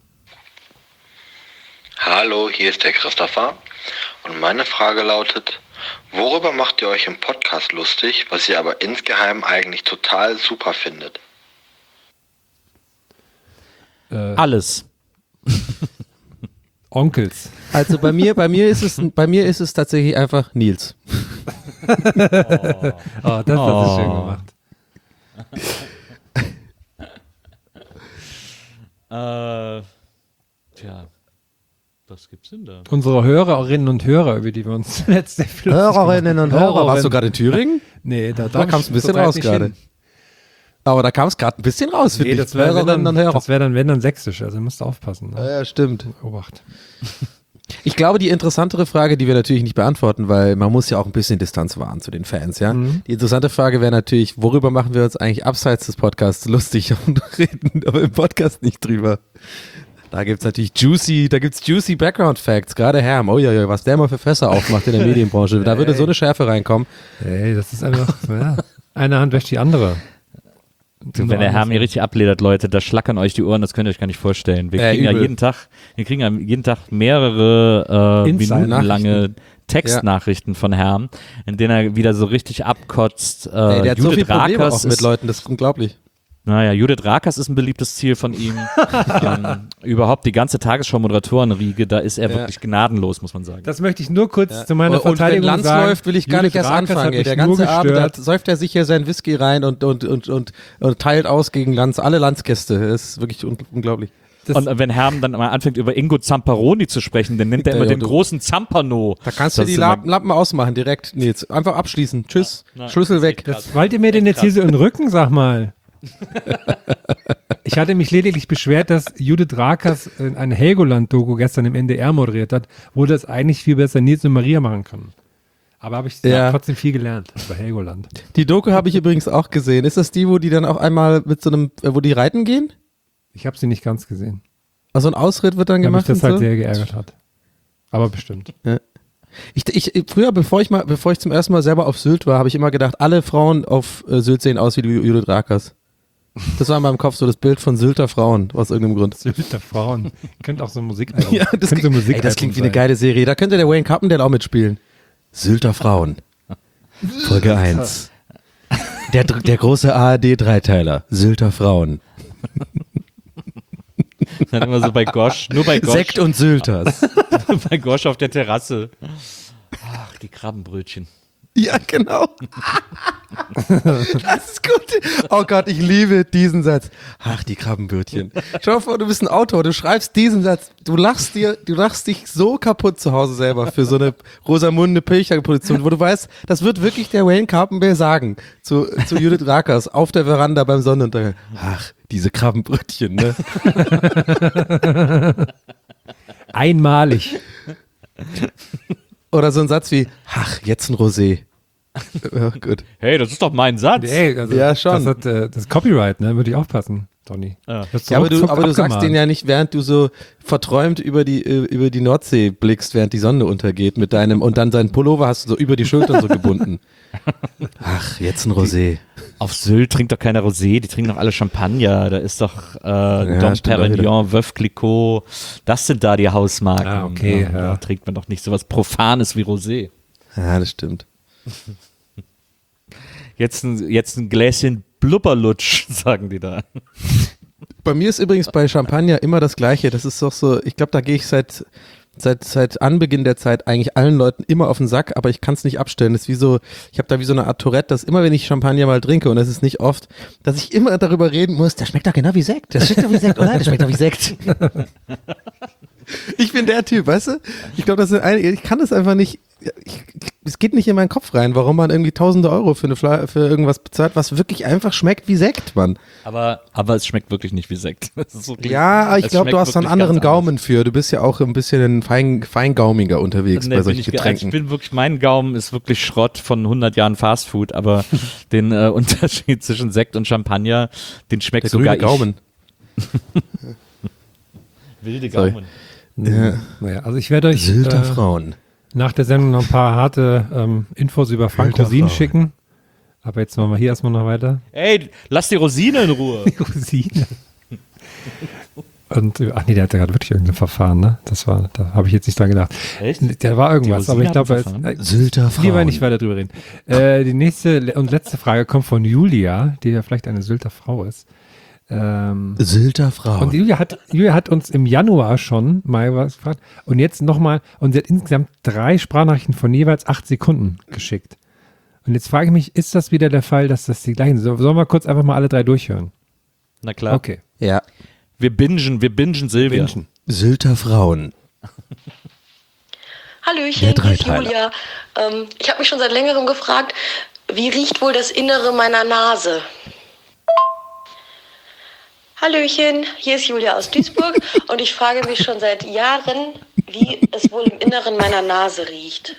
Hallo, hier ist der Christopher und meine Frage lautet, worüber macht ihr euch im Podcast lustig, was ihr aber insgeheim eigentlich total super findet? Äh, alles. Onkels. Also bei mir, bei mir ist es, bei mir ist es tatsächlich einfach Nils. Oh, das, das Oh. ist schön gemacht. Äh, tja, was gibt's denn da? Unsere Hörerinnen und Hörer, über die wir uns letzte Hörerinnen und Hörer, warst du gerade in Thüringen? Nee, da, Da kam es ein bisschen so weit raus nicht gerade. hin. Aber da kam es gerade ein bisschen raus, finde Nee, ich. das wäre Hörerinnen dann, und Hörer. das wär dann, wenn dann sächsisch, also musst du aufpassen. Ja, Ne? ja, stimmt. Obacht. Ich glaube, die interessantere Frage, die wir natürlich nicht beantworten, weil man muss ja auch ein bisschen Distanz wahren zu den Fans, ja. Mhm. Die interessante Frage wäre natürlich, worüber machen wir uns eigentlich abseits des Podcasts lustig und reden aber im Podcast nicht drüber. Da gibt's natürlich juicy, da gibt's juicy Background Facts, gerade Herm, oh ja, ja, was der mal für Fässer aufmacht in der Medienbranche, da würde so eine Schärfe reinkommen. Ey, das ist einfach, ja, eine Hand wäscht die andere. Du, wenn der Herr mir richtig abledert, Leute, da schlackern euch die Ohren, das könnt ihr euch gar nicht vorstellen. Wir Äh, kriegen ja übel. jeden Tag, wir kriegen ja jeden Tag mehrere äh, Inside- minutenlange Textnachrichten von Herrn, in denen er wieder so richtig abkotzt. Äh, Ey, der hat so Judith viele Probleme Rakers auch mit ist, Leuten, das ist unglaublich. Naja, Judith Rakers ist ein beliebtes Ziel von ihm. ähm, überhaupt die ganze Tagesschau-Moderatorenriege, da ist er Ja. wirklich gnadenlos, muss man sagen. Das möchte ich nur kurz Ja. zu meiner und, und wenn Verteidigung Lanz sagen. läuft, will ich gar Judith nicht erst Rakers hat anfangen. Ey. mich Der nur ganze Abend gestört. da säuft er sich hier sein Whisky rein und, und, und, und, und teilt aus gegen Lanz, alle Lanzgäste. Das ist wirklich un unglaublich. Das- Und wenn Herm dann mal anfängt, über Ingo Zamparoni zu sprechen, dann nennt er Ja, immer ja, den du- großen Zampano. Da kannst du Das die ist immer- Lappen, Lappen ausmachen direkt, Nils. Einfach abschließen. Tschüss. Ja, Schlüssel weg. Das wollt ihr mir denn jetzt hier so in den Rücken, sag mal? Ich hatte mich lediglich beschwert, dass Judith Rakers in ein Helgoland-Doku gestern im N D R moderiert hat, wo das eigentlich viel besser Nils und Maria machen können. Aber habe ich Ja. trotzdem viel gelernt über Helgoland. Die Doku habe ich übrigens auch gesehen. Ist das die, wo die dann auch einmal mit so einem, äh, wo die reiten gehen? Ich habe sie nicht ganz gesehen, Also ein Ausritt wird dann weil mich gemacht das und halt so? sehr geärgert hat. Aber bestimmt. Ich, ich, früher, bevor ich mal, bevor ich zum ersten Mal selber auf Sylt war, habe ich immer gedacht, alle Frauen auf äh, Sylt sehen aus wie die Judith Rakers. Das war in meinem Kopf so das Bild von Sylter Frauen, aus irgendeinem Grund. Sylter Frauen. Könnte auch so Musik Ja, das, könnte klingt, ey, das klingt wie eine geile Serie. Da könnte der Wayne Carpendale auch mitspielen. Sylter Frauen. Folge eins. Der, der große A R D-Dreiteiler. Sylter Frauen. Dann immer so bei Gosch, nur bei Gosch. Sekt und Sylters. Bei Gosch auf der Terrasse. Ach, die Krabbenbrötchen. Ja, genau. Das ist gut. Oh Gott, ich liebe diesen Satz. Ach, die Krabbenbrötchen. Schau dir vor, du bist ein Autor, du schreibst diesen Satz, du lachst dir, du lachst dich so kaputt zu Hause selber für so eine Rosamunde Pilcher-Position, wo du weißt, das wird wirklich der Wayne Carpendale sagen zu, zu Judith Rakers auf der Veranda beim Sonnenuntergang. Ach, diese Krabbenbrötchen, ne? Einmalig. Oder so ein Satz wie, ach, jetzt ein Rosé. Ja, gut. Hey, das ist doch mein Satz. Hey, also ja, schon. Das hat äh, das Copyright, ne? Würde ich aufpassen, Donny. Ja, ja aber du, aber du sagst den ja nicht, während du so verträumt über die, über die Nordsee blickst, während die Sonne untergeht mit deinem, und dann seinen Pullover hast du so über die Schultern so gebunden. Ach, jetzt ein Rosé. Auf Sylt trinkt doch keiner Rosé, die trinken doch alle Champagner. Da ist doch äh, Ja, Dom stimmt auch Perignon, Veuve Clicquot. Das sind da die Hausmarken. Ah, okay, Ja, ja. Da trinkt man doch nicht sowas Profanes wie Rosé. Ja, das stimmt. Jetzt ein, jetzt ein Gläschen Blubberlutsch, sagen die da. Bei mir ist übrigens bei Champagner immer das Gleiche. Das ist doch so, ich glaube, da gehe ich seit, seit, seit Anbeginn der Zeit eigentlich allen Leuten immer auf den Sack, aber ich kann es nicht abstellen. Das ist wie so, ich habe da wie so eine Art Tourette, dass immer, wenn ich Champagner mal trinke, und das ist nicht oft, dass ich immer darüber reden muss, das schmeckt doch genau wie Sekt. Das schmeckt doch wie Sekt, oder? Das schmeckt doch wie Sekt. Ich bin der Typ, weißt du? Ich glaube, das sind einige, ich kann das einfach nicht, ich, es geht nicht in meinen Kopf rein, warum man irgendwie tausende Euro für, eine Fla für irgendwas bezahlt, was wirklich einfach schmeckt wie Sekt, Mann. Aber, aber es schmeckt wirklich nicht wie Sekt. Das ist so Ja, aber ich es glaube, du schmeckt hast da einen wirklich anderen ganz Gaumen anders. für. Du bist ja auch ein bisschen ein fein, feingaumiger unterwegs Nee, bei bin solchen ich, ge- Getränken. Ich bin wirklich, mein Gaumen ist wirklich Schrott von hundert Jahren Fastfood, aber den äh, Unterschied zwischen Sekt und Champagner, den schmeckt Der sogar grüne Gaumen. ich. Wilde Sorry. Gaumen. Ja. Naja, also ich werde euch Sylter äh, Frauen. nach der Sendung noch ein paar harte ähm, Infos über Frank Sylter Rosin Frauen. schicken. Aber jetzt machen wir hier erstmal noch weiter. Ey, lass die Rosine in Ruhe. Rosine. Und, äh, ach nee, der hatte gerade wirklich irgendein Verfahren, ne? Das war, da habe ich jetzt nicht dran gedacht. Echt? Der war irgendwas, Die aber ich Rosine glaube, hat ein jetzt- äh, Sylter Frauen. lieber nicht weiter drüber reden. Äh, die nächste le- und letzte Frage kommt von Julia, die ja vielleicht eine Sylter Frau ist. Ähm, Sylter Frauen. und Julia hat, Julia hat uns im Januar schon mal was gefragt und jetzt nochmal, und sie hat insgesamt drei Sprachnachrichten von jeweils acht Sekunden geschickt. Und jetzt frage ich mich, ist das wieder der Fall, dass das die gleichen sind? Sollen wir kurz einfach mal alle drei durchhören? Na klar. Okay. Ja. Wir bingen, wir bingen Silvia. Bingen. Sylter Frauen. Hallöchen, Der hier ist Dreiteiler. Julia. Ähm, ich habe mich schon seit längerem gefragt, wie riecht wohl das Innere meiner Nase? Hallöchen, hier ist Julia aus Duisburg und ich frage mich schon seit Jahren, wie es wohl im Inneren meiner Nase riecht.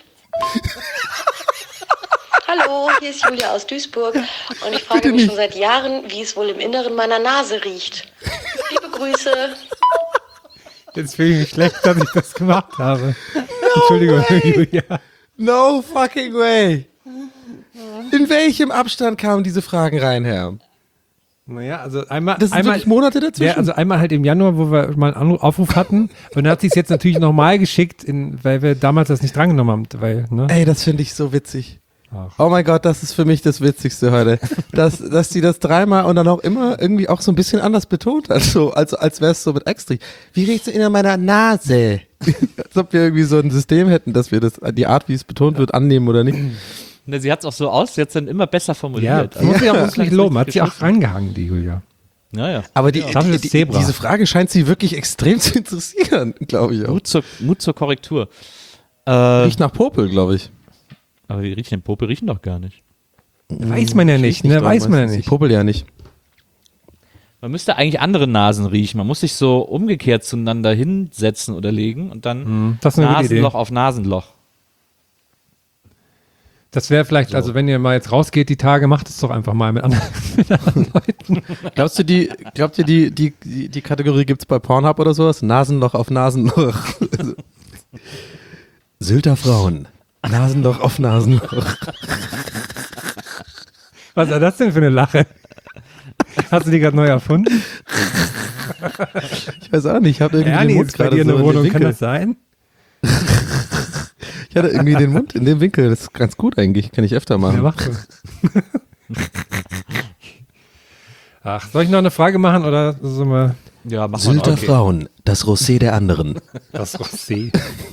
Hallo, hier ist Julia aus Duisburg und ich frage mich schon seit Jahren, wie es wohl im Inneren meiner Nase riecht. Liebe Grüße. Jetzt fühle ich mich schlecht, dass ich das gemacht habe. Entschuldigung, Julia. No fucking way. In welchem Abstand kamen diese Fragen rein, Herr? Naja, also einmal. Das sind einmal, wirklich Monate dazwischen? Ja, also einmal halt im Januar, wo wir mal einen Anruf- Aufruf hatten. Und dann hat sie es jetzt natürlich nochmal geschickt, in, weil wir damals das nicht drangenommen haben. Weil, ne? Ey, das finde ich so witzig. Ach. Oh mein Gott, das ist für mich das Witzigste heute. dass, dass die das dreimal und dann auch immer irgendwie auch so ein bisschen anders betont hat. So, als als wäre es so mit Extrich. Wie riecht es in meiner Nase? Als ob wir irgendwie so ein System hätten, dass wir das, die Art, wie es betont wird, annehmen oder nicht. Ne, sie hat es auch so aus, sie hat es dann immer besser Ja, formuliert. das muss ich auch wirklich loben. Hat sie auch geschliffen. rangehangen, die Julia. Naja. Aber die, Das die, ist die, Zebra. diese Frage scheint sie wirklich extrem zu interessieren, glaube ich auch. Mut zur, Mut zur Korrektur. Äh, Riecht nach Popel, glaube ich. aber wie riechen denn Popel? Riechen doch gar nicht. Weiß man ja nicht, Riecht ne? doch Weiß man ja meistens. nicht. Die Popel ja nicht. Man müsste eigentlich andere Nasen riechen. Man muss sich so umgekehrt zueinander hinsetzen oder legen und dann Hm, das ist eine gute Idee. Nasenloch auf Nasenloch. Das wäre vielleicht, also wenn ihr mal jetzt rausgeht die Tage, macht es doch einfach mal mit anderen, mit anderen Leuten. Glaubst du, die, glaubt ihr, die, die, die, die Kategorie gibt es bei Pornhub oder sowas? Nasenloch auf Nasenloch. Sylter Frauen. Nasenloch auf Nasenloch. Was war das denn für eine Lache? Hast du die gerade neu erfunden? Ich weiß auch nicht, ich habe irgendwie Ernie den Mund ist bei gerade dir in so der in Wohnung, dem kann Winkel. das sein? Ich hatte irgendwie den Mund in dem Winkel, das ist ganz gut eigentlich, kann ich öfter machen. Ja, mach so. Ach, soll ich noch eine Frage machen oder sollen wir... Ja, mach Sylter okay. Frauen, das Rosé der anderen. Das Rosé.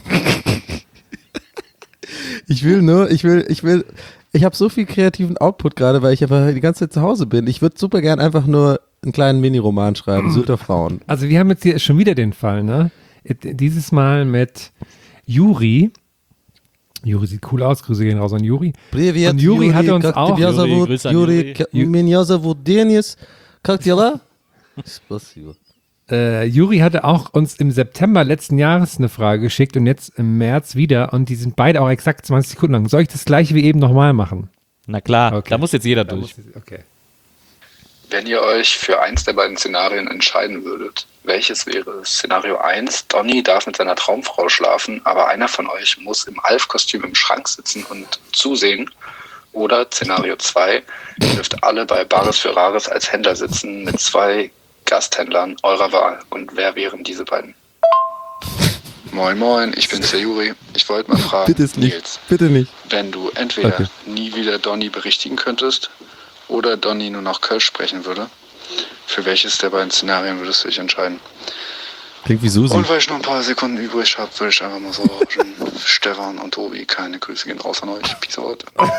Ich will nur, ich will, ich will, ich habe so viel kreativen Output gerade, weil ich einfach die ganze Zeit zu Hause bin. Ich würde super gern einfach nur einen kleinen Mini-Roman schreiben, Sylter Frauen. Also wir haben jetzt hier schon wieder den Fall, ne? Dieses Mal mit Juri. Juri sieht cool aus, Grüße gehen raus an Juri. Привет, Und Juri hatte uns как auch... тебя зовут? Grüße an Juri, Juri. меня зовут Денис. Как дела? Спасибо. Äh, Juri hatte auch uns im September letzten Jahres eine Frage geschickt und jetzt im März wieder und die sind beide auch exakt zwanzig Sekunden lang. Soll ich das gleiche wie eben nochmal machen? Na klar, Okay. da muss jetzt jeder Da durch. muss ich- Okay. Wenn ihr euch für eins der beiden Szenarien entscheiden würdet, welches wäre? Szenario eins, Donny darf mit seiner Traumfrau schlafen, aber einer von euch muss im Alf-Kostüm im Schrank sitzen und zusehen. Oder Szenario zwei, ihr dürft alle bei Bares für Rares als Händler sitzen mit zwei Gasthändlern eurer Wahl. Und wer wären diese beiden? Moin Moin, ich bin's, der Juri. Ich wollte mal fragen, Bitte ist nicht, Nils, bitte nicht. wenn du entweder Okay. nie wieder Donny berichtigen könntest oder Donny nur noch Kölsch sprechen würde, für welches der beiden Szenarien würdest du dich entscheiden? Klingt wie Susi. Und weil ich noch ein paar Sekunden übrig habe, würde ich einfach mal so rauschen. Stefan und Tobi, keine Grüße gehen raus an euch. Peace out.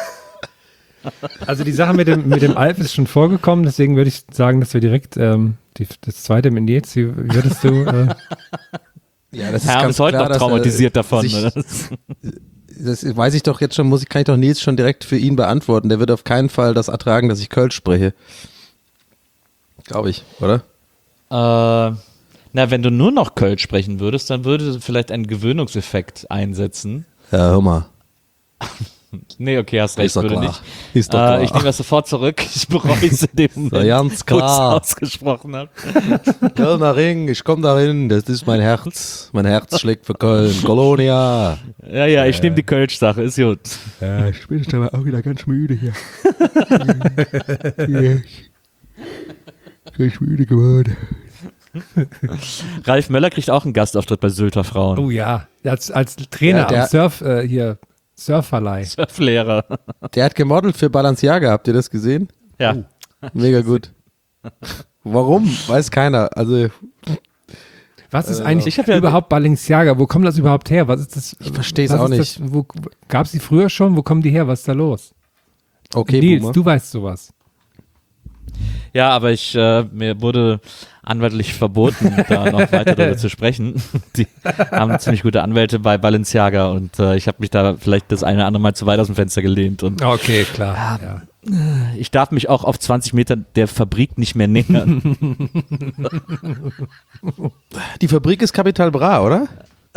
Also die Sache mit dem, mit dem Alf ist schon vorgekommen, deswegen würde ich sagen, dass wir direkt ähm, die, das zweite mit Nils, wie würdest du... Äh, Ja, das Herr ist heute klar, noch dass er traumatisiert davon. sich- Oder? Das weiß ich doch jetzt schon, muss ich, kann ich doch Nils schon direkt für ihn beantworten. Der wird auf keinen Fall das ertragen, dass ich Kölsch spreche. Glaube ich, oder? Äh, na, wenn du nur noch Kölsch sprechen würdest, dann würde vielleicht ein Gewöhnungseffekt einsetzen. Ja, hör mal. Nee, okay, hast recht, Ist doch würde klar. nicht. Ist doch äh, klar. Ich nehme das sofort zurück. Ich bereue es in dem Moment, ganz wo ich klar. es ausgesprochen habe. Kölner Ring, ich komme dahin, das ist mein Herz. Mein Herz schlägt für Köln. Kolonia. Ja, ja, ich nehme die Kölsch-Sache, ist gut. Ja, ich bin jetzt aber auch wieder ganz müde hier. Ich bin müde geworden. Ralf Möller kriegt auch einen Gastauftritt bei Sylter Frauen. oh ja, als, als Trainer Ja, der- am Surf, äh, hier, Surferleih. Surflehrer. Der hat gemodelt für Balenciaga, habt ihr das gesehen? Ja. Mega gut. Warum? Weiß keiner. Also, Was ist Äh, eigentlich ich hab ja- überhaupt Balenciaga? Wo kommt das überhaupt her? Was ist das? Ich versteh's was auch ist Das, wo, gab es die früher schon? Wo kommen die her? Was ist da los? okay, Nils, Boomer. du weißt sowas. Ja, aber ich, äh, mir wurde anwaltlich verboten, da noch weiter darüber zu sprechen. Die haben ziemlich gute Anwälte bei Balenciaga und äh, ich habe mich da vielleicht das eine oder andere Mal zu weit aus dem Fenster gelehnt und Okay, klar. Ja. ich darf mich auch auf zwanzig Meter der Fabrik nicht mehr nähern. Die Fabrik ist Capital Bra, oder?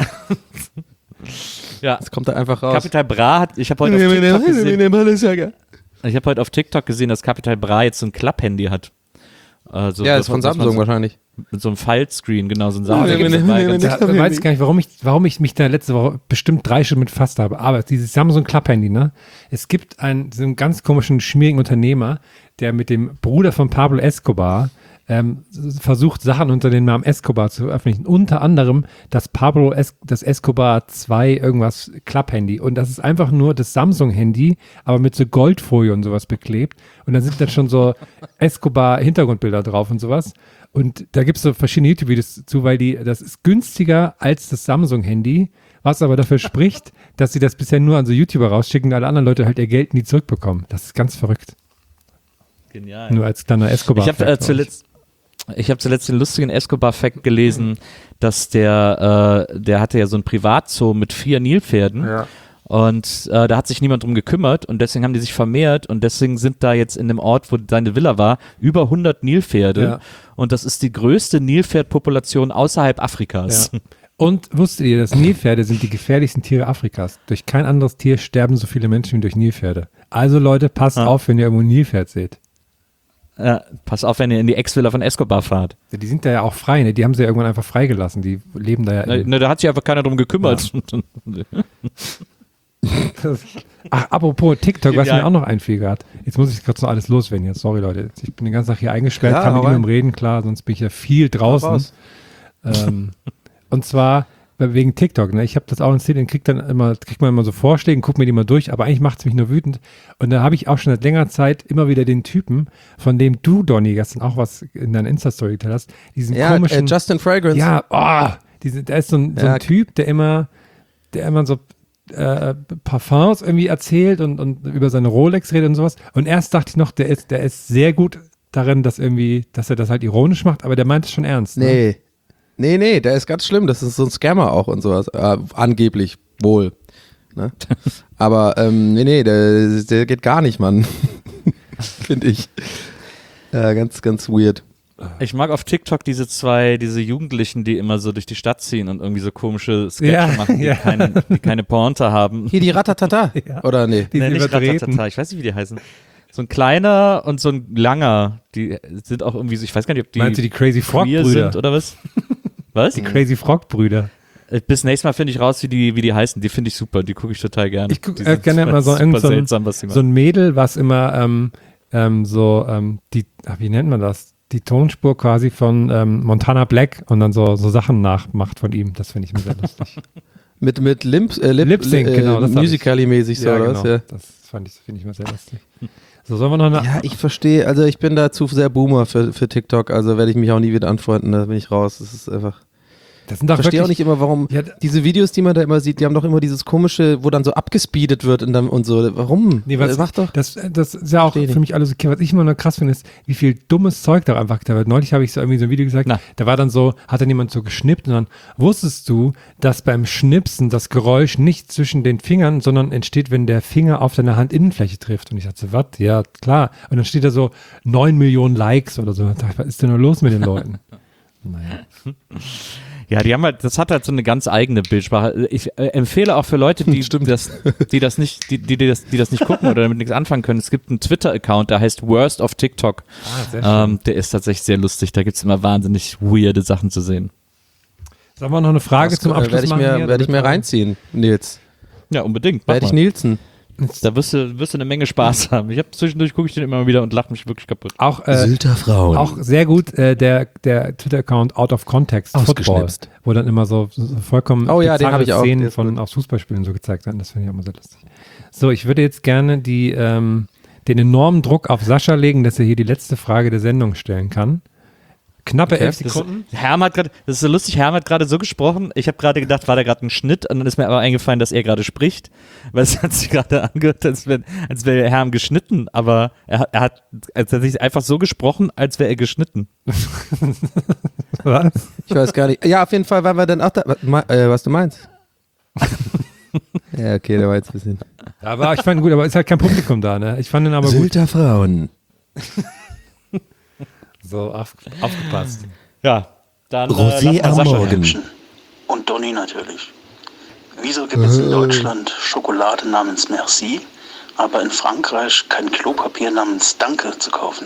Ja, Das kommt da einfach raus. Capital Bra hat, ich habe heute, auf TikTok gesehen- Balenciaga. ich hab heute auf TikTok gesehen, dass Capital Bra jetzt so ein Klapphandy hat. Also, Ja, das- ist von dass man Samsung so, wahrscheinlich. mit so einem Filescreen, genau, so ein Ja, Samsung. nee, nee, dabei, nee, ganz- nee, Ja, ich weiß gar nicht, warum ich, warum ich mich da letzte Woche bestimmt drei Stunden mit befasst habe. Aber dieses Samsung Club-Handy, ne? Es gibt einen, so einen ganz komischen, schmierigen Unternehmer, der mit dem Bruder von Pablo Escobar ähm, versucht, Sachen unter dem Namen Escobar zu veröffentlichen. Unter anderem das Pablo es das Escobar zwei irgendwas Club-Handy. Und das ist einfach nur das Samsung-Handy, aber mit so Goldfolie und sowas beklebt. Und dann sind da schon so Escobar-Hintergrundbilder drauf und sowas. Und da gibt es so verschiedene YouTube-Videos zu, weil die, das ist günstiger als das Samsung-Handy, was aber dafür spricht, dass sie das bisher nur an so YouTuber rausschicken und alle anderen Leute halt ihr Geld nie zurückbekommen. Das ist ganz verrückt. Genial. Nur als kleiner Escobar. Ich habe äh, zuletzt, ich habe zuletzt den lustigen Escobar-Fact gelesen, dass der, äh, der hatte ja so ein Privatzoo mit vier Nilpferden. Ja. Und äh, da hat sich niemand drum gekümmert und deswegen haben die sich vermehrt und deswegen sind da jetzt in dem Ort, wo seine Villa war, über hundert Nilpferde. Ja. Und das ist die größte Nilpferdpopulation außerhalb Afrikas. Ja. Und wusstet ihr, dass Nilpferde sind die gefährlichsten Tiere Afrikas? Durch kein anderes Tier sterben so viele Menschen wie durch Nilpferde. Also Leute, passt Ah. auf, wenn ihr irgendwo ein Nilpferd seht. Ja, pass auf, wenn ihr in die Ex-Villa von Escobar fahrt. Ja, die sind da ja auch frei, ne? Die haben sie ja irgendwann einfach freigelassen. Die leben da ja. Ne, in- ne, da hat sich einfach keiner drum gekümmert. Das, Ach, apropos TikTok, was Ja. mir auch noch einfiel gerade. Jetzt muss ich kurz noch alles loswerden jetzt. Sorry, Leute. Ich bin den ganzen Tag hier eingesperrt, Ja, kann mit hau rein. niemandem reden, klar, sonst bin ich ja viel draußen. raus. Ähm, und zwar wegen TikTok. Ne? Ich habe das auch installiert und krieg dann immer, kriegt man immer so Vorschläge, guck mir die mal durch, aber eigentlich macht es mich nur wütend. Und da habe ich auch schon seit längerer Zeit immer wieder den Typen, von dem du, Donny, gestern auch was in deiner Insta-Story geteilt hast, diesen Ja, komischen. äh, Justin Fragrance. Ja, oh, diese, der ist so ein, so ein Ja. Typ, der immer, der immer so äh, Parfums irgendwie erzählt und, und über seine Rolex redet und sowas. Und erst dachte ich noch, der ist, der ist sehr gut darin, dass irgendwie, dass er das halt ironisch macht, aber der meint es schon ernst. Ne? Nee. Nee, nee, der ist ganz schlimm. Das ist so ein Scammer auch und sowas. Äh, angeblich wohl. Ne? Aber ähm, nee, nee, der, der geht gar nicht, Mann. Finde ich. Ja, ganz, ganz weird. Ich mag auf TikTok diese zwei, diese Jugendlichen, die immer so durch die Stadt ziehen und irgendwie so komische Sketche Ja, machen, die, ja. keine, die keine Pointe haben. Hier die Ratatata. Ja. Oder nee? Die Nee, sind nicht übertreten. Ratatata, ich weiß nicht, wie die heißen. So ein kleiner und so ein langer, die sind auch irgendwie so, ich weiß gar nicht, ob die, Meinst du die Crazy Frog queer Brüder? sind oder was? Was? Die Crazy Frog Brüder. Äh, Bis nächstes Mal finde ich raus, wie die, wie die heißen. Die finde ich super, die gucke ich total gerne. Ich gucke Die äh, sind gerne immer so, super irgend so, ein, seltsam, was sie so machen. ein Mädel, was immer ähm, ähm, so ähm, die, ach, wie nennt man das? Die Tonspur quasi von ähm, Montana Black und dann so, so Sachen nachmacht von ihm. Das finde ich mir sehr lustig. Mit, mit Limp, äh, Lip, Lip Sync, äh, genau. Das hab ich. Musical.ly-mäßig so, Ja, oder genau. was? Ja. Das fand ich, finde ich mir sehr lustig. So, sollen wir noch eine. Ja, ich verstehe, also ich bin da zu sehr Boomer für, für TikTok, also werde ich mich auch nie wieder anfreunden, da bin ich raus. Das ist einfach. Das sind Ich doch verstehe auch wirklich, nicht immer, warum Ja, diese Videos, die man da immer sieht, die haben doch immer dieses komische, wo dann so abgespeedet wird und dann und so. Warum? Nee, was, Äh, Mach doch. Das, das ist ja auch Versteh für mich alles okay. Was ich immer nur krass finde, ist, wie viel dummes Zeug da einfach da wird. Neulich habe ich so irgendwie so ein Video gesagt, Na. da war dann so, hat dann jemand so geschnippt und dann wusstest du, dass beim Schnipsen das Geräusch nicht zwischen den Fingern, sondern entsteht, wenn der Finger auf deine Handinnenfläche trifft. Und ich dachte, was? Ja, klar. Und dann steht da so neun Millionen Likes oder so. Und ich dachte, was ist denn nur los mit den Leuten? Naja. Ja, die haben halt, das hat halt so eine ganz eigene Bildsprache. Ich äh, empfehle auch für Leute, die das, die das nicht, die, die, die, das, die das nicht gucken oder damit nichts anfangen können. Es gibt einen Twitter-Account, der heißt Worst of TikTok. Ah, sehr schön. Ähm, der ist tatsächlich sehr lustig. Da gibt es immer wahnsinnig weirde Sachen zu sehen. Sollen wir noch eine Frage Das, zum äh, Abschluss werde ich machen? mir, hier, werde ich damit mir wir- reinziehen, Nils. Ja, unbedingt. Mach Werde ich mal. Nielsen. Da wirst du, wirst du eine Menge Spaß haben. Ich habe zwischendurch gucke ich den immer wieder und lache mich wirklich kaputt. Auch, äh, Sylter Frauen. auch sehr gut äh, der, der Twitter-Account Out of Context Football, Ausgeschnipst. wo dann immer so, so vollkommen Oh ja, den bizarre hab ich auch. Der Szenen ist von aus Fußballspielen so gezeigt werden. Das finde ich auch immer sehr lustig. So, ich würde jetzt gerne die, ähm, den enormen Druck auf Sascha legen, dass er hier die letzte Frage der Sendung stellen kann. Knappe Okay. elf Das, Sekunden. Herm hat gerade, das ist so lustig, Herm hat gerade so gesprochen. Ich habe gerade gedacht, war da gerade ein Schnitt und dann ist mir aber eingefallen, dass er gerade spricht, weil es hat sich gerade angehört, als wäre als wär Herm geschnitten, aber er, hat- er hat tatsächlich einfach so gesprochen, als wäre er geschnitten. Was? Ich weiß gar nicht. Ja, auf jeden Fall waren wir dann auch da. Was, me- äh, was du meinst? Ja, okay, der war jetzt ein bisschen. Aber ich fand ihn gut, aber ist halt kein Publikum da, ne? Ich fand ihn aber gut. Sylter Frauen. So, auf, aufgepasst. Ja, dann Rosé äh, lass am mal Sascha Morgen. hören. Und Donny natürlich. Wieso gibt es Äh. in Deutschland Schokolade namens Merci, aber in Frankreich kein Klopapier namens Danke zu kaufen?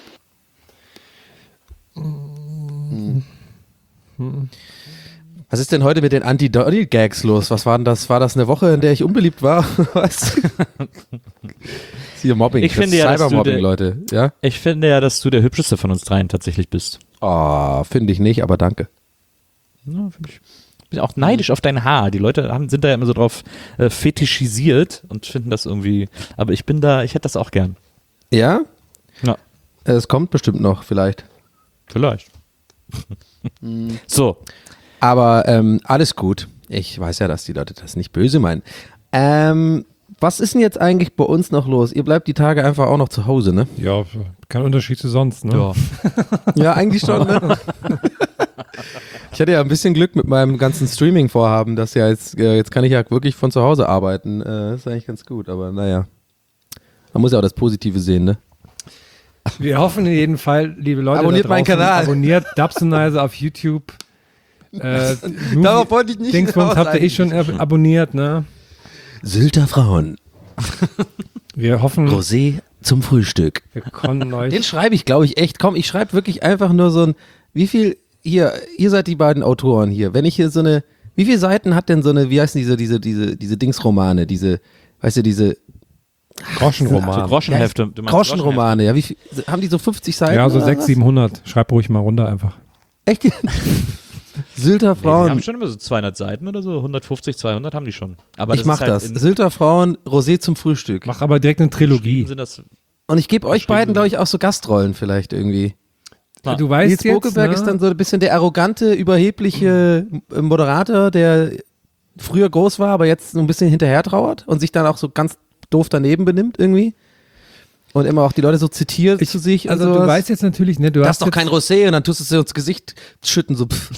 Was ist denn heute mit den Anti-Donny-Gags los? Was war denn das? War das eine Woche, in der ich unbeliebt war? Was? ist hier Mobbing. Ich das finde ist ja, dass du Cybermobbing, der- Leute. Ja? Ich finde ja, dass du der hübscheste von uns dreien tatsächlich bist. Oh, finde ich nicht, aber danke. Ja, finde ich. Bin auch neidisch auf dein Haar. Die Leute haben, sind da ja immer so drauf äh, fetischisiert und finden das irgendwie. Aber ich bin da, ich hätte das auch gern. Ja? Ja. Es kommt bestimmt noch, vielleicht. Vielleicht. So. Aber ähm, alles gut. Ich weiß ja, dass die Leute das nicht böse meinen. Ähm, was ist denn jetzt eigentlich bei uns noch los? Ihr bleibt die Tage einfach auch noch zu Hause, ne? Ja, kein Unterschied zu sonst, ne? Ja. Ja, eigentlich schon, ne? Ich hatte ja ein bisschen Glück mit meinem ganzen Streaming-Vorhaben, dass ja jetzt, äh, jetzt kann ich ja wirklich von zu Hause arbeiten. Äh, das ist eigentlich ganz gut, aber naja. Man muss ja auch das Positive sehen, ne? Wir hoffen in jedem Fall, liebe Leute, Abonniert da meinen draußen, Kanal. Abonniert Dubsonizer auf YouTube. Äh, Darauf wollte ich nicht Dingsbums hinaus habt ihr eh schon ab abonniert, ne? Sylter Frauen. Wir hoffen, Rosé zum Frühstück. wir konnten euch. Den schreibe ich, glaube ich, echt. Komm, ich schreibe wirklich einfach nur so ein, wie viel, hier, ihr seid die beiden Autoren hier. Wenn ich hier so eine, wie viele Seiten hat denn so eine, wie heißen diese, diese, diese, diese Dingsromane, diese, weißt du, diese Groschenromane. So Groschenhefte. Du meinst Groschenromane, ja. Wie viel, haben die so fünfzig Seiten? Ja, so oder sechshundert, was? siebenhundert. Schreib ruhig mal runter einfach. Echt? Sylter Nee, die Frauen. haben schon immer so zweihundert Seiten oder so, hundertfünfzig, zweihundert haben die schon. Aber ich das mach ist halt das. in- Sylter Frauen, Rosé zum Frühstück. Mach aber direkt eine Trilogie. Sind das, Und ich gebe euch beiden, glaube ich, auch so Gastrollen vielleicht irgendwie. Ah. Du weißt Nils jetzt, Bokelberg ne? ist dann so ein bisschen der arrogante, überhebliche äh, Moderator, der früher groß war, aber jetzt so ein bisschen hinterher trauert und sich dann auch so ganz doof daneben benimmt irgendwie. Und immer auch die Leute so zitiert zu sich. Also und du sowas. weißt jetzt natürlich, ne, du das hast ist doch jetzt, kein Rosé und dann tust du es dir ins Gesicht schütten, so pff.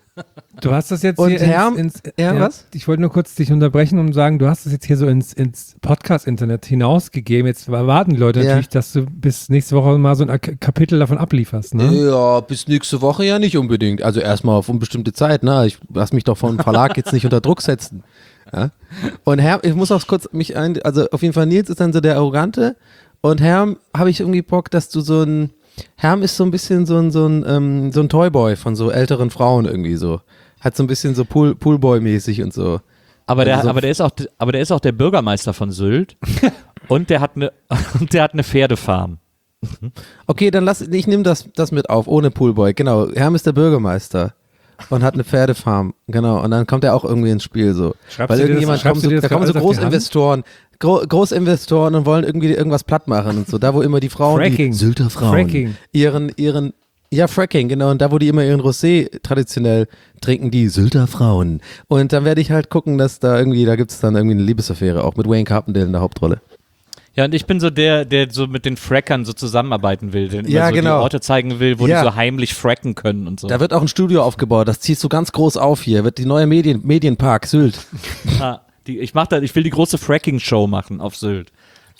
Du hast das jetzt Und hier Herm- ins, ins ja, was? Ich wollte nur kurz dich unterbrechen und sagen, du hast das jetzt hier so ins, ins Podcast-Internet hinausgegeben. Jetzt erwarten die Leute Ja. natürlich, dass du bis nächste Woche mal so ein Ak- Kapitel davon ablieferst, ne? Ja, bis nächste Woche ja nicht unbedingt. Also erstmal auf unbestimmte Zeit, ne? Ich lass mich doch vom Verlag jetzt nicht unter Druck setzen. Ja? Und Herm, ich muss auch kurz mich ein, also auf jeden Fall Nils ist dann so der Arrogante und Herm habe ich irgendwie Bock, dass du so ein, Herm ist so ein bisschen so ein, so ein, ähm, so ein Toyboy von so älteren Frauen irgendwie so. Hat so ein bisschen so Pool, Poolboy-mäßig und so. aber, der, Also so- aber, der ist auch, aber der ist auch der Bürgermeister von Sylt und der hat eine und der hat eine Pferdefarm. Okay, dann lass, ich nehme das, das mit auf, ohne Poolboy. Genau, Herm ist der Bürgermeister und hat eine Pferdefarm. Genau, und dann kommt er auch irgendwie ins Spiel so. Schreibst Weil du dir das- irgendjemand schreibst kommt, du so, dir das da kommen so alles auf die Hand? Großinvestoren, Gro Großinvestoren und wollen irgendwie irgendwas platt machen und so. Da, wo immer die Frauen, Fracking. die Sylter Frauen, Fracking. ihren, ihren, ja, Fracking, genau. Und da, wo die immer ihren Rosé traditionell trinken, die Sylter Frauen. Und dann werde ich halt gucken, dass da irgendwie, da gibt es dann irgendwie eine Liebesaffäre, auch mit Wayne Carpendale in der Hauptrolle. Ja, und ich bin so der, der so mit den Frackern so zusammenarbeiten will, der Ja, immer so genau. die Orte zeigen will, wo Ja. die so heimlich fracken können und so. Da wird auch ein Studio aufgebaut, das ziehst du ganz groß auf hier, wird die neue Medien, Medienpark Sylt. Ah, die, ich, mach da, ich will die große Fracking-Show machen auf Sylt.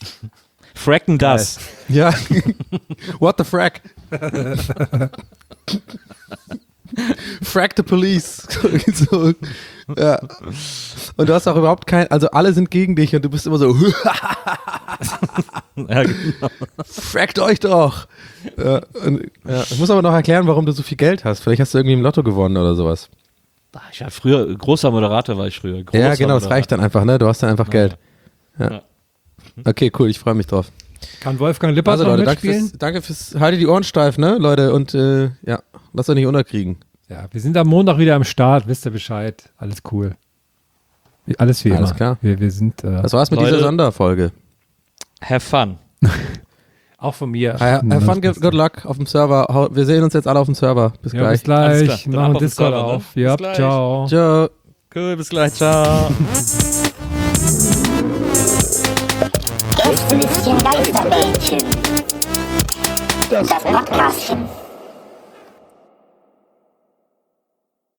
Fracken das. Ja. What the frack? Frack the police. So, ja. Und du hast auch überhaupt kein, also alle sind gegen dich und du bist immer so, Ja, genau. frackt euch doch. Ja, und, ja. Ich muss aber noch erklären, warum du so viel Geld hast. Vielleicht hast du irgendwie im Lotto gewonnen oder sowas. Ich war früher, großer Moderator war ich früher. Großer Ja, genau, das Moderator. reicht dann einfach, ne? Du hast dann einfach Ja. Geld. Ja. Ja. Okay, cool, ich freue mich drauf. Kann Wolfgang Lippert Also noch Leute, danke mitspielen? fürs, danke fürs, haltet die Ohren steif, ne, Leute, und äh, ja, lasst euch nicht unterkriegen. Ja, wir sind am Montag wieder am Start, wisst ihr Bescheid. Alles cool. Wie- Alles wie Alles immer. klar. Wir, wir sind äh, Das war's mit Leute. dieser Sonderfolge. Have fun. auch von mir. Have have fun, good good luck auf dem Server. Hau- Wir sehen uns jetzt alle auf dem Server. Bis Ja, gleich. bis gleich. Alles klar. Machen Dann auf dem Discord Server, ne? auf. Ja, Bis gleich. ciao. Ciao. Cool, bis gleich, ciao. Gästelistchen Geisterbällchen. Das Podcastchen.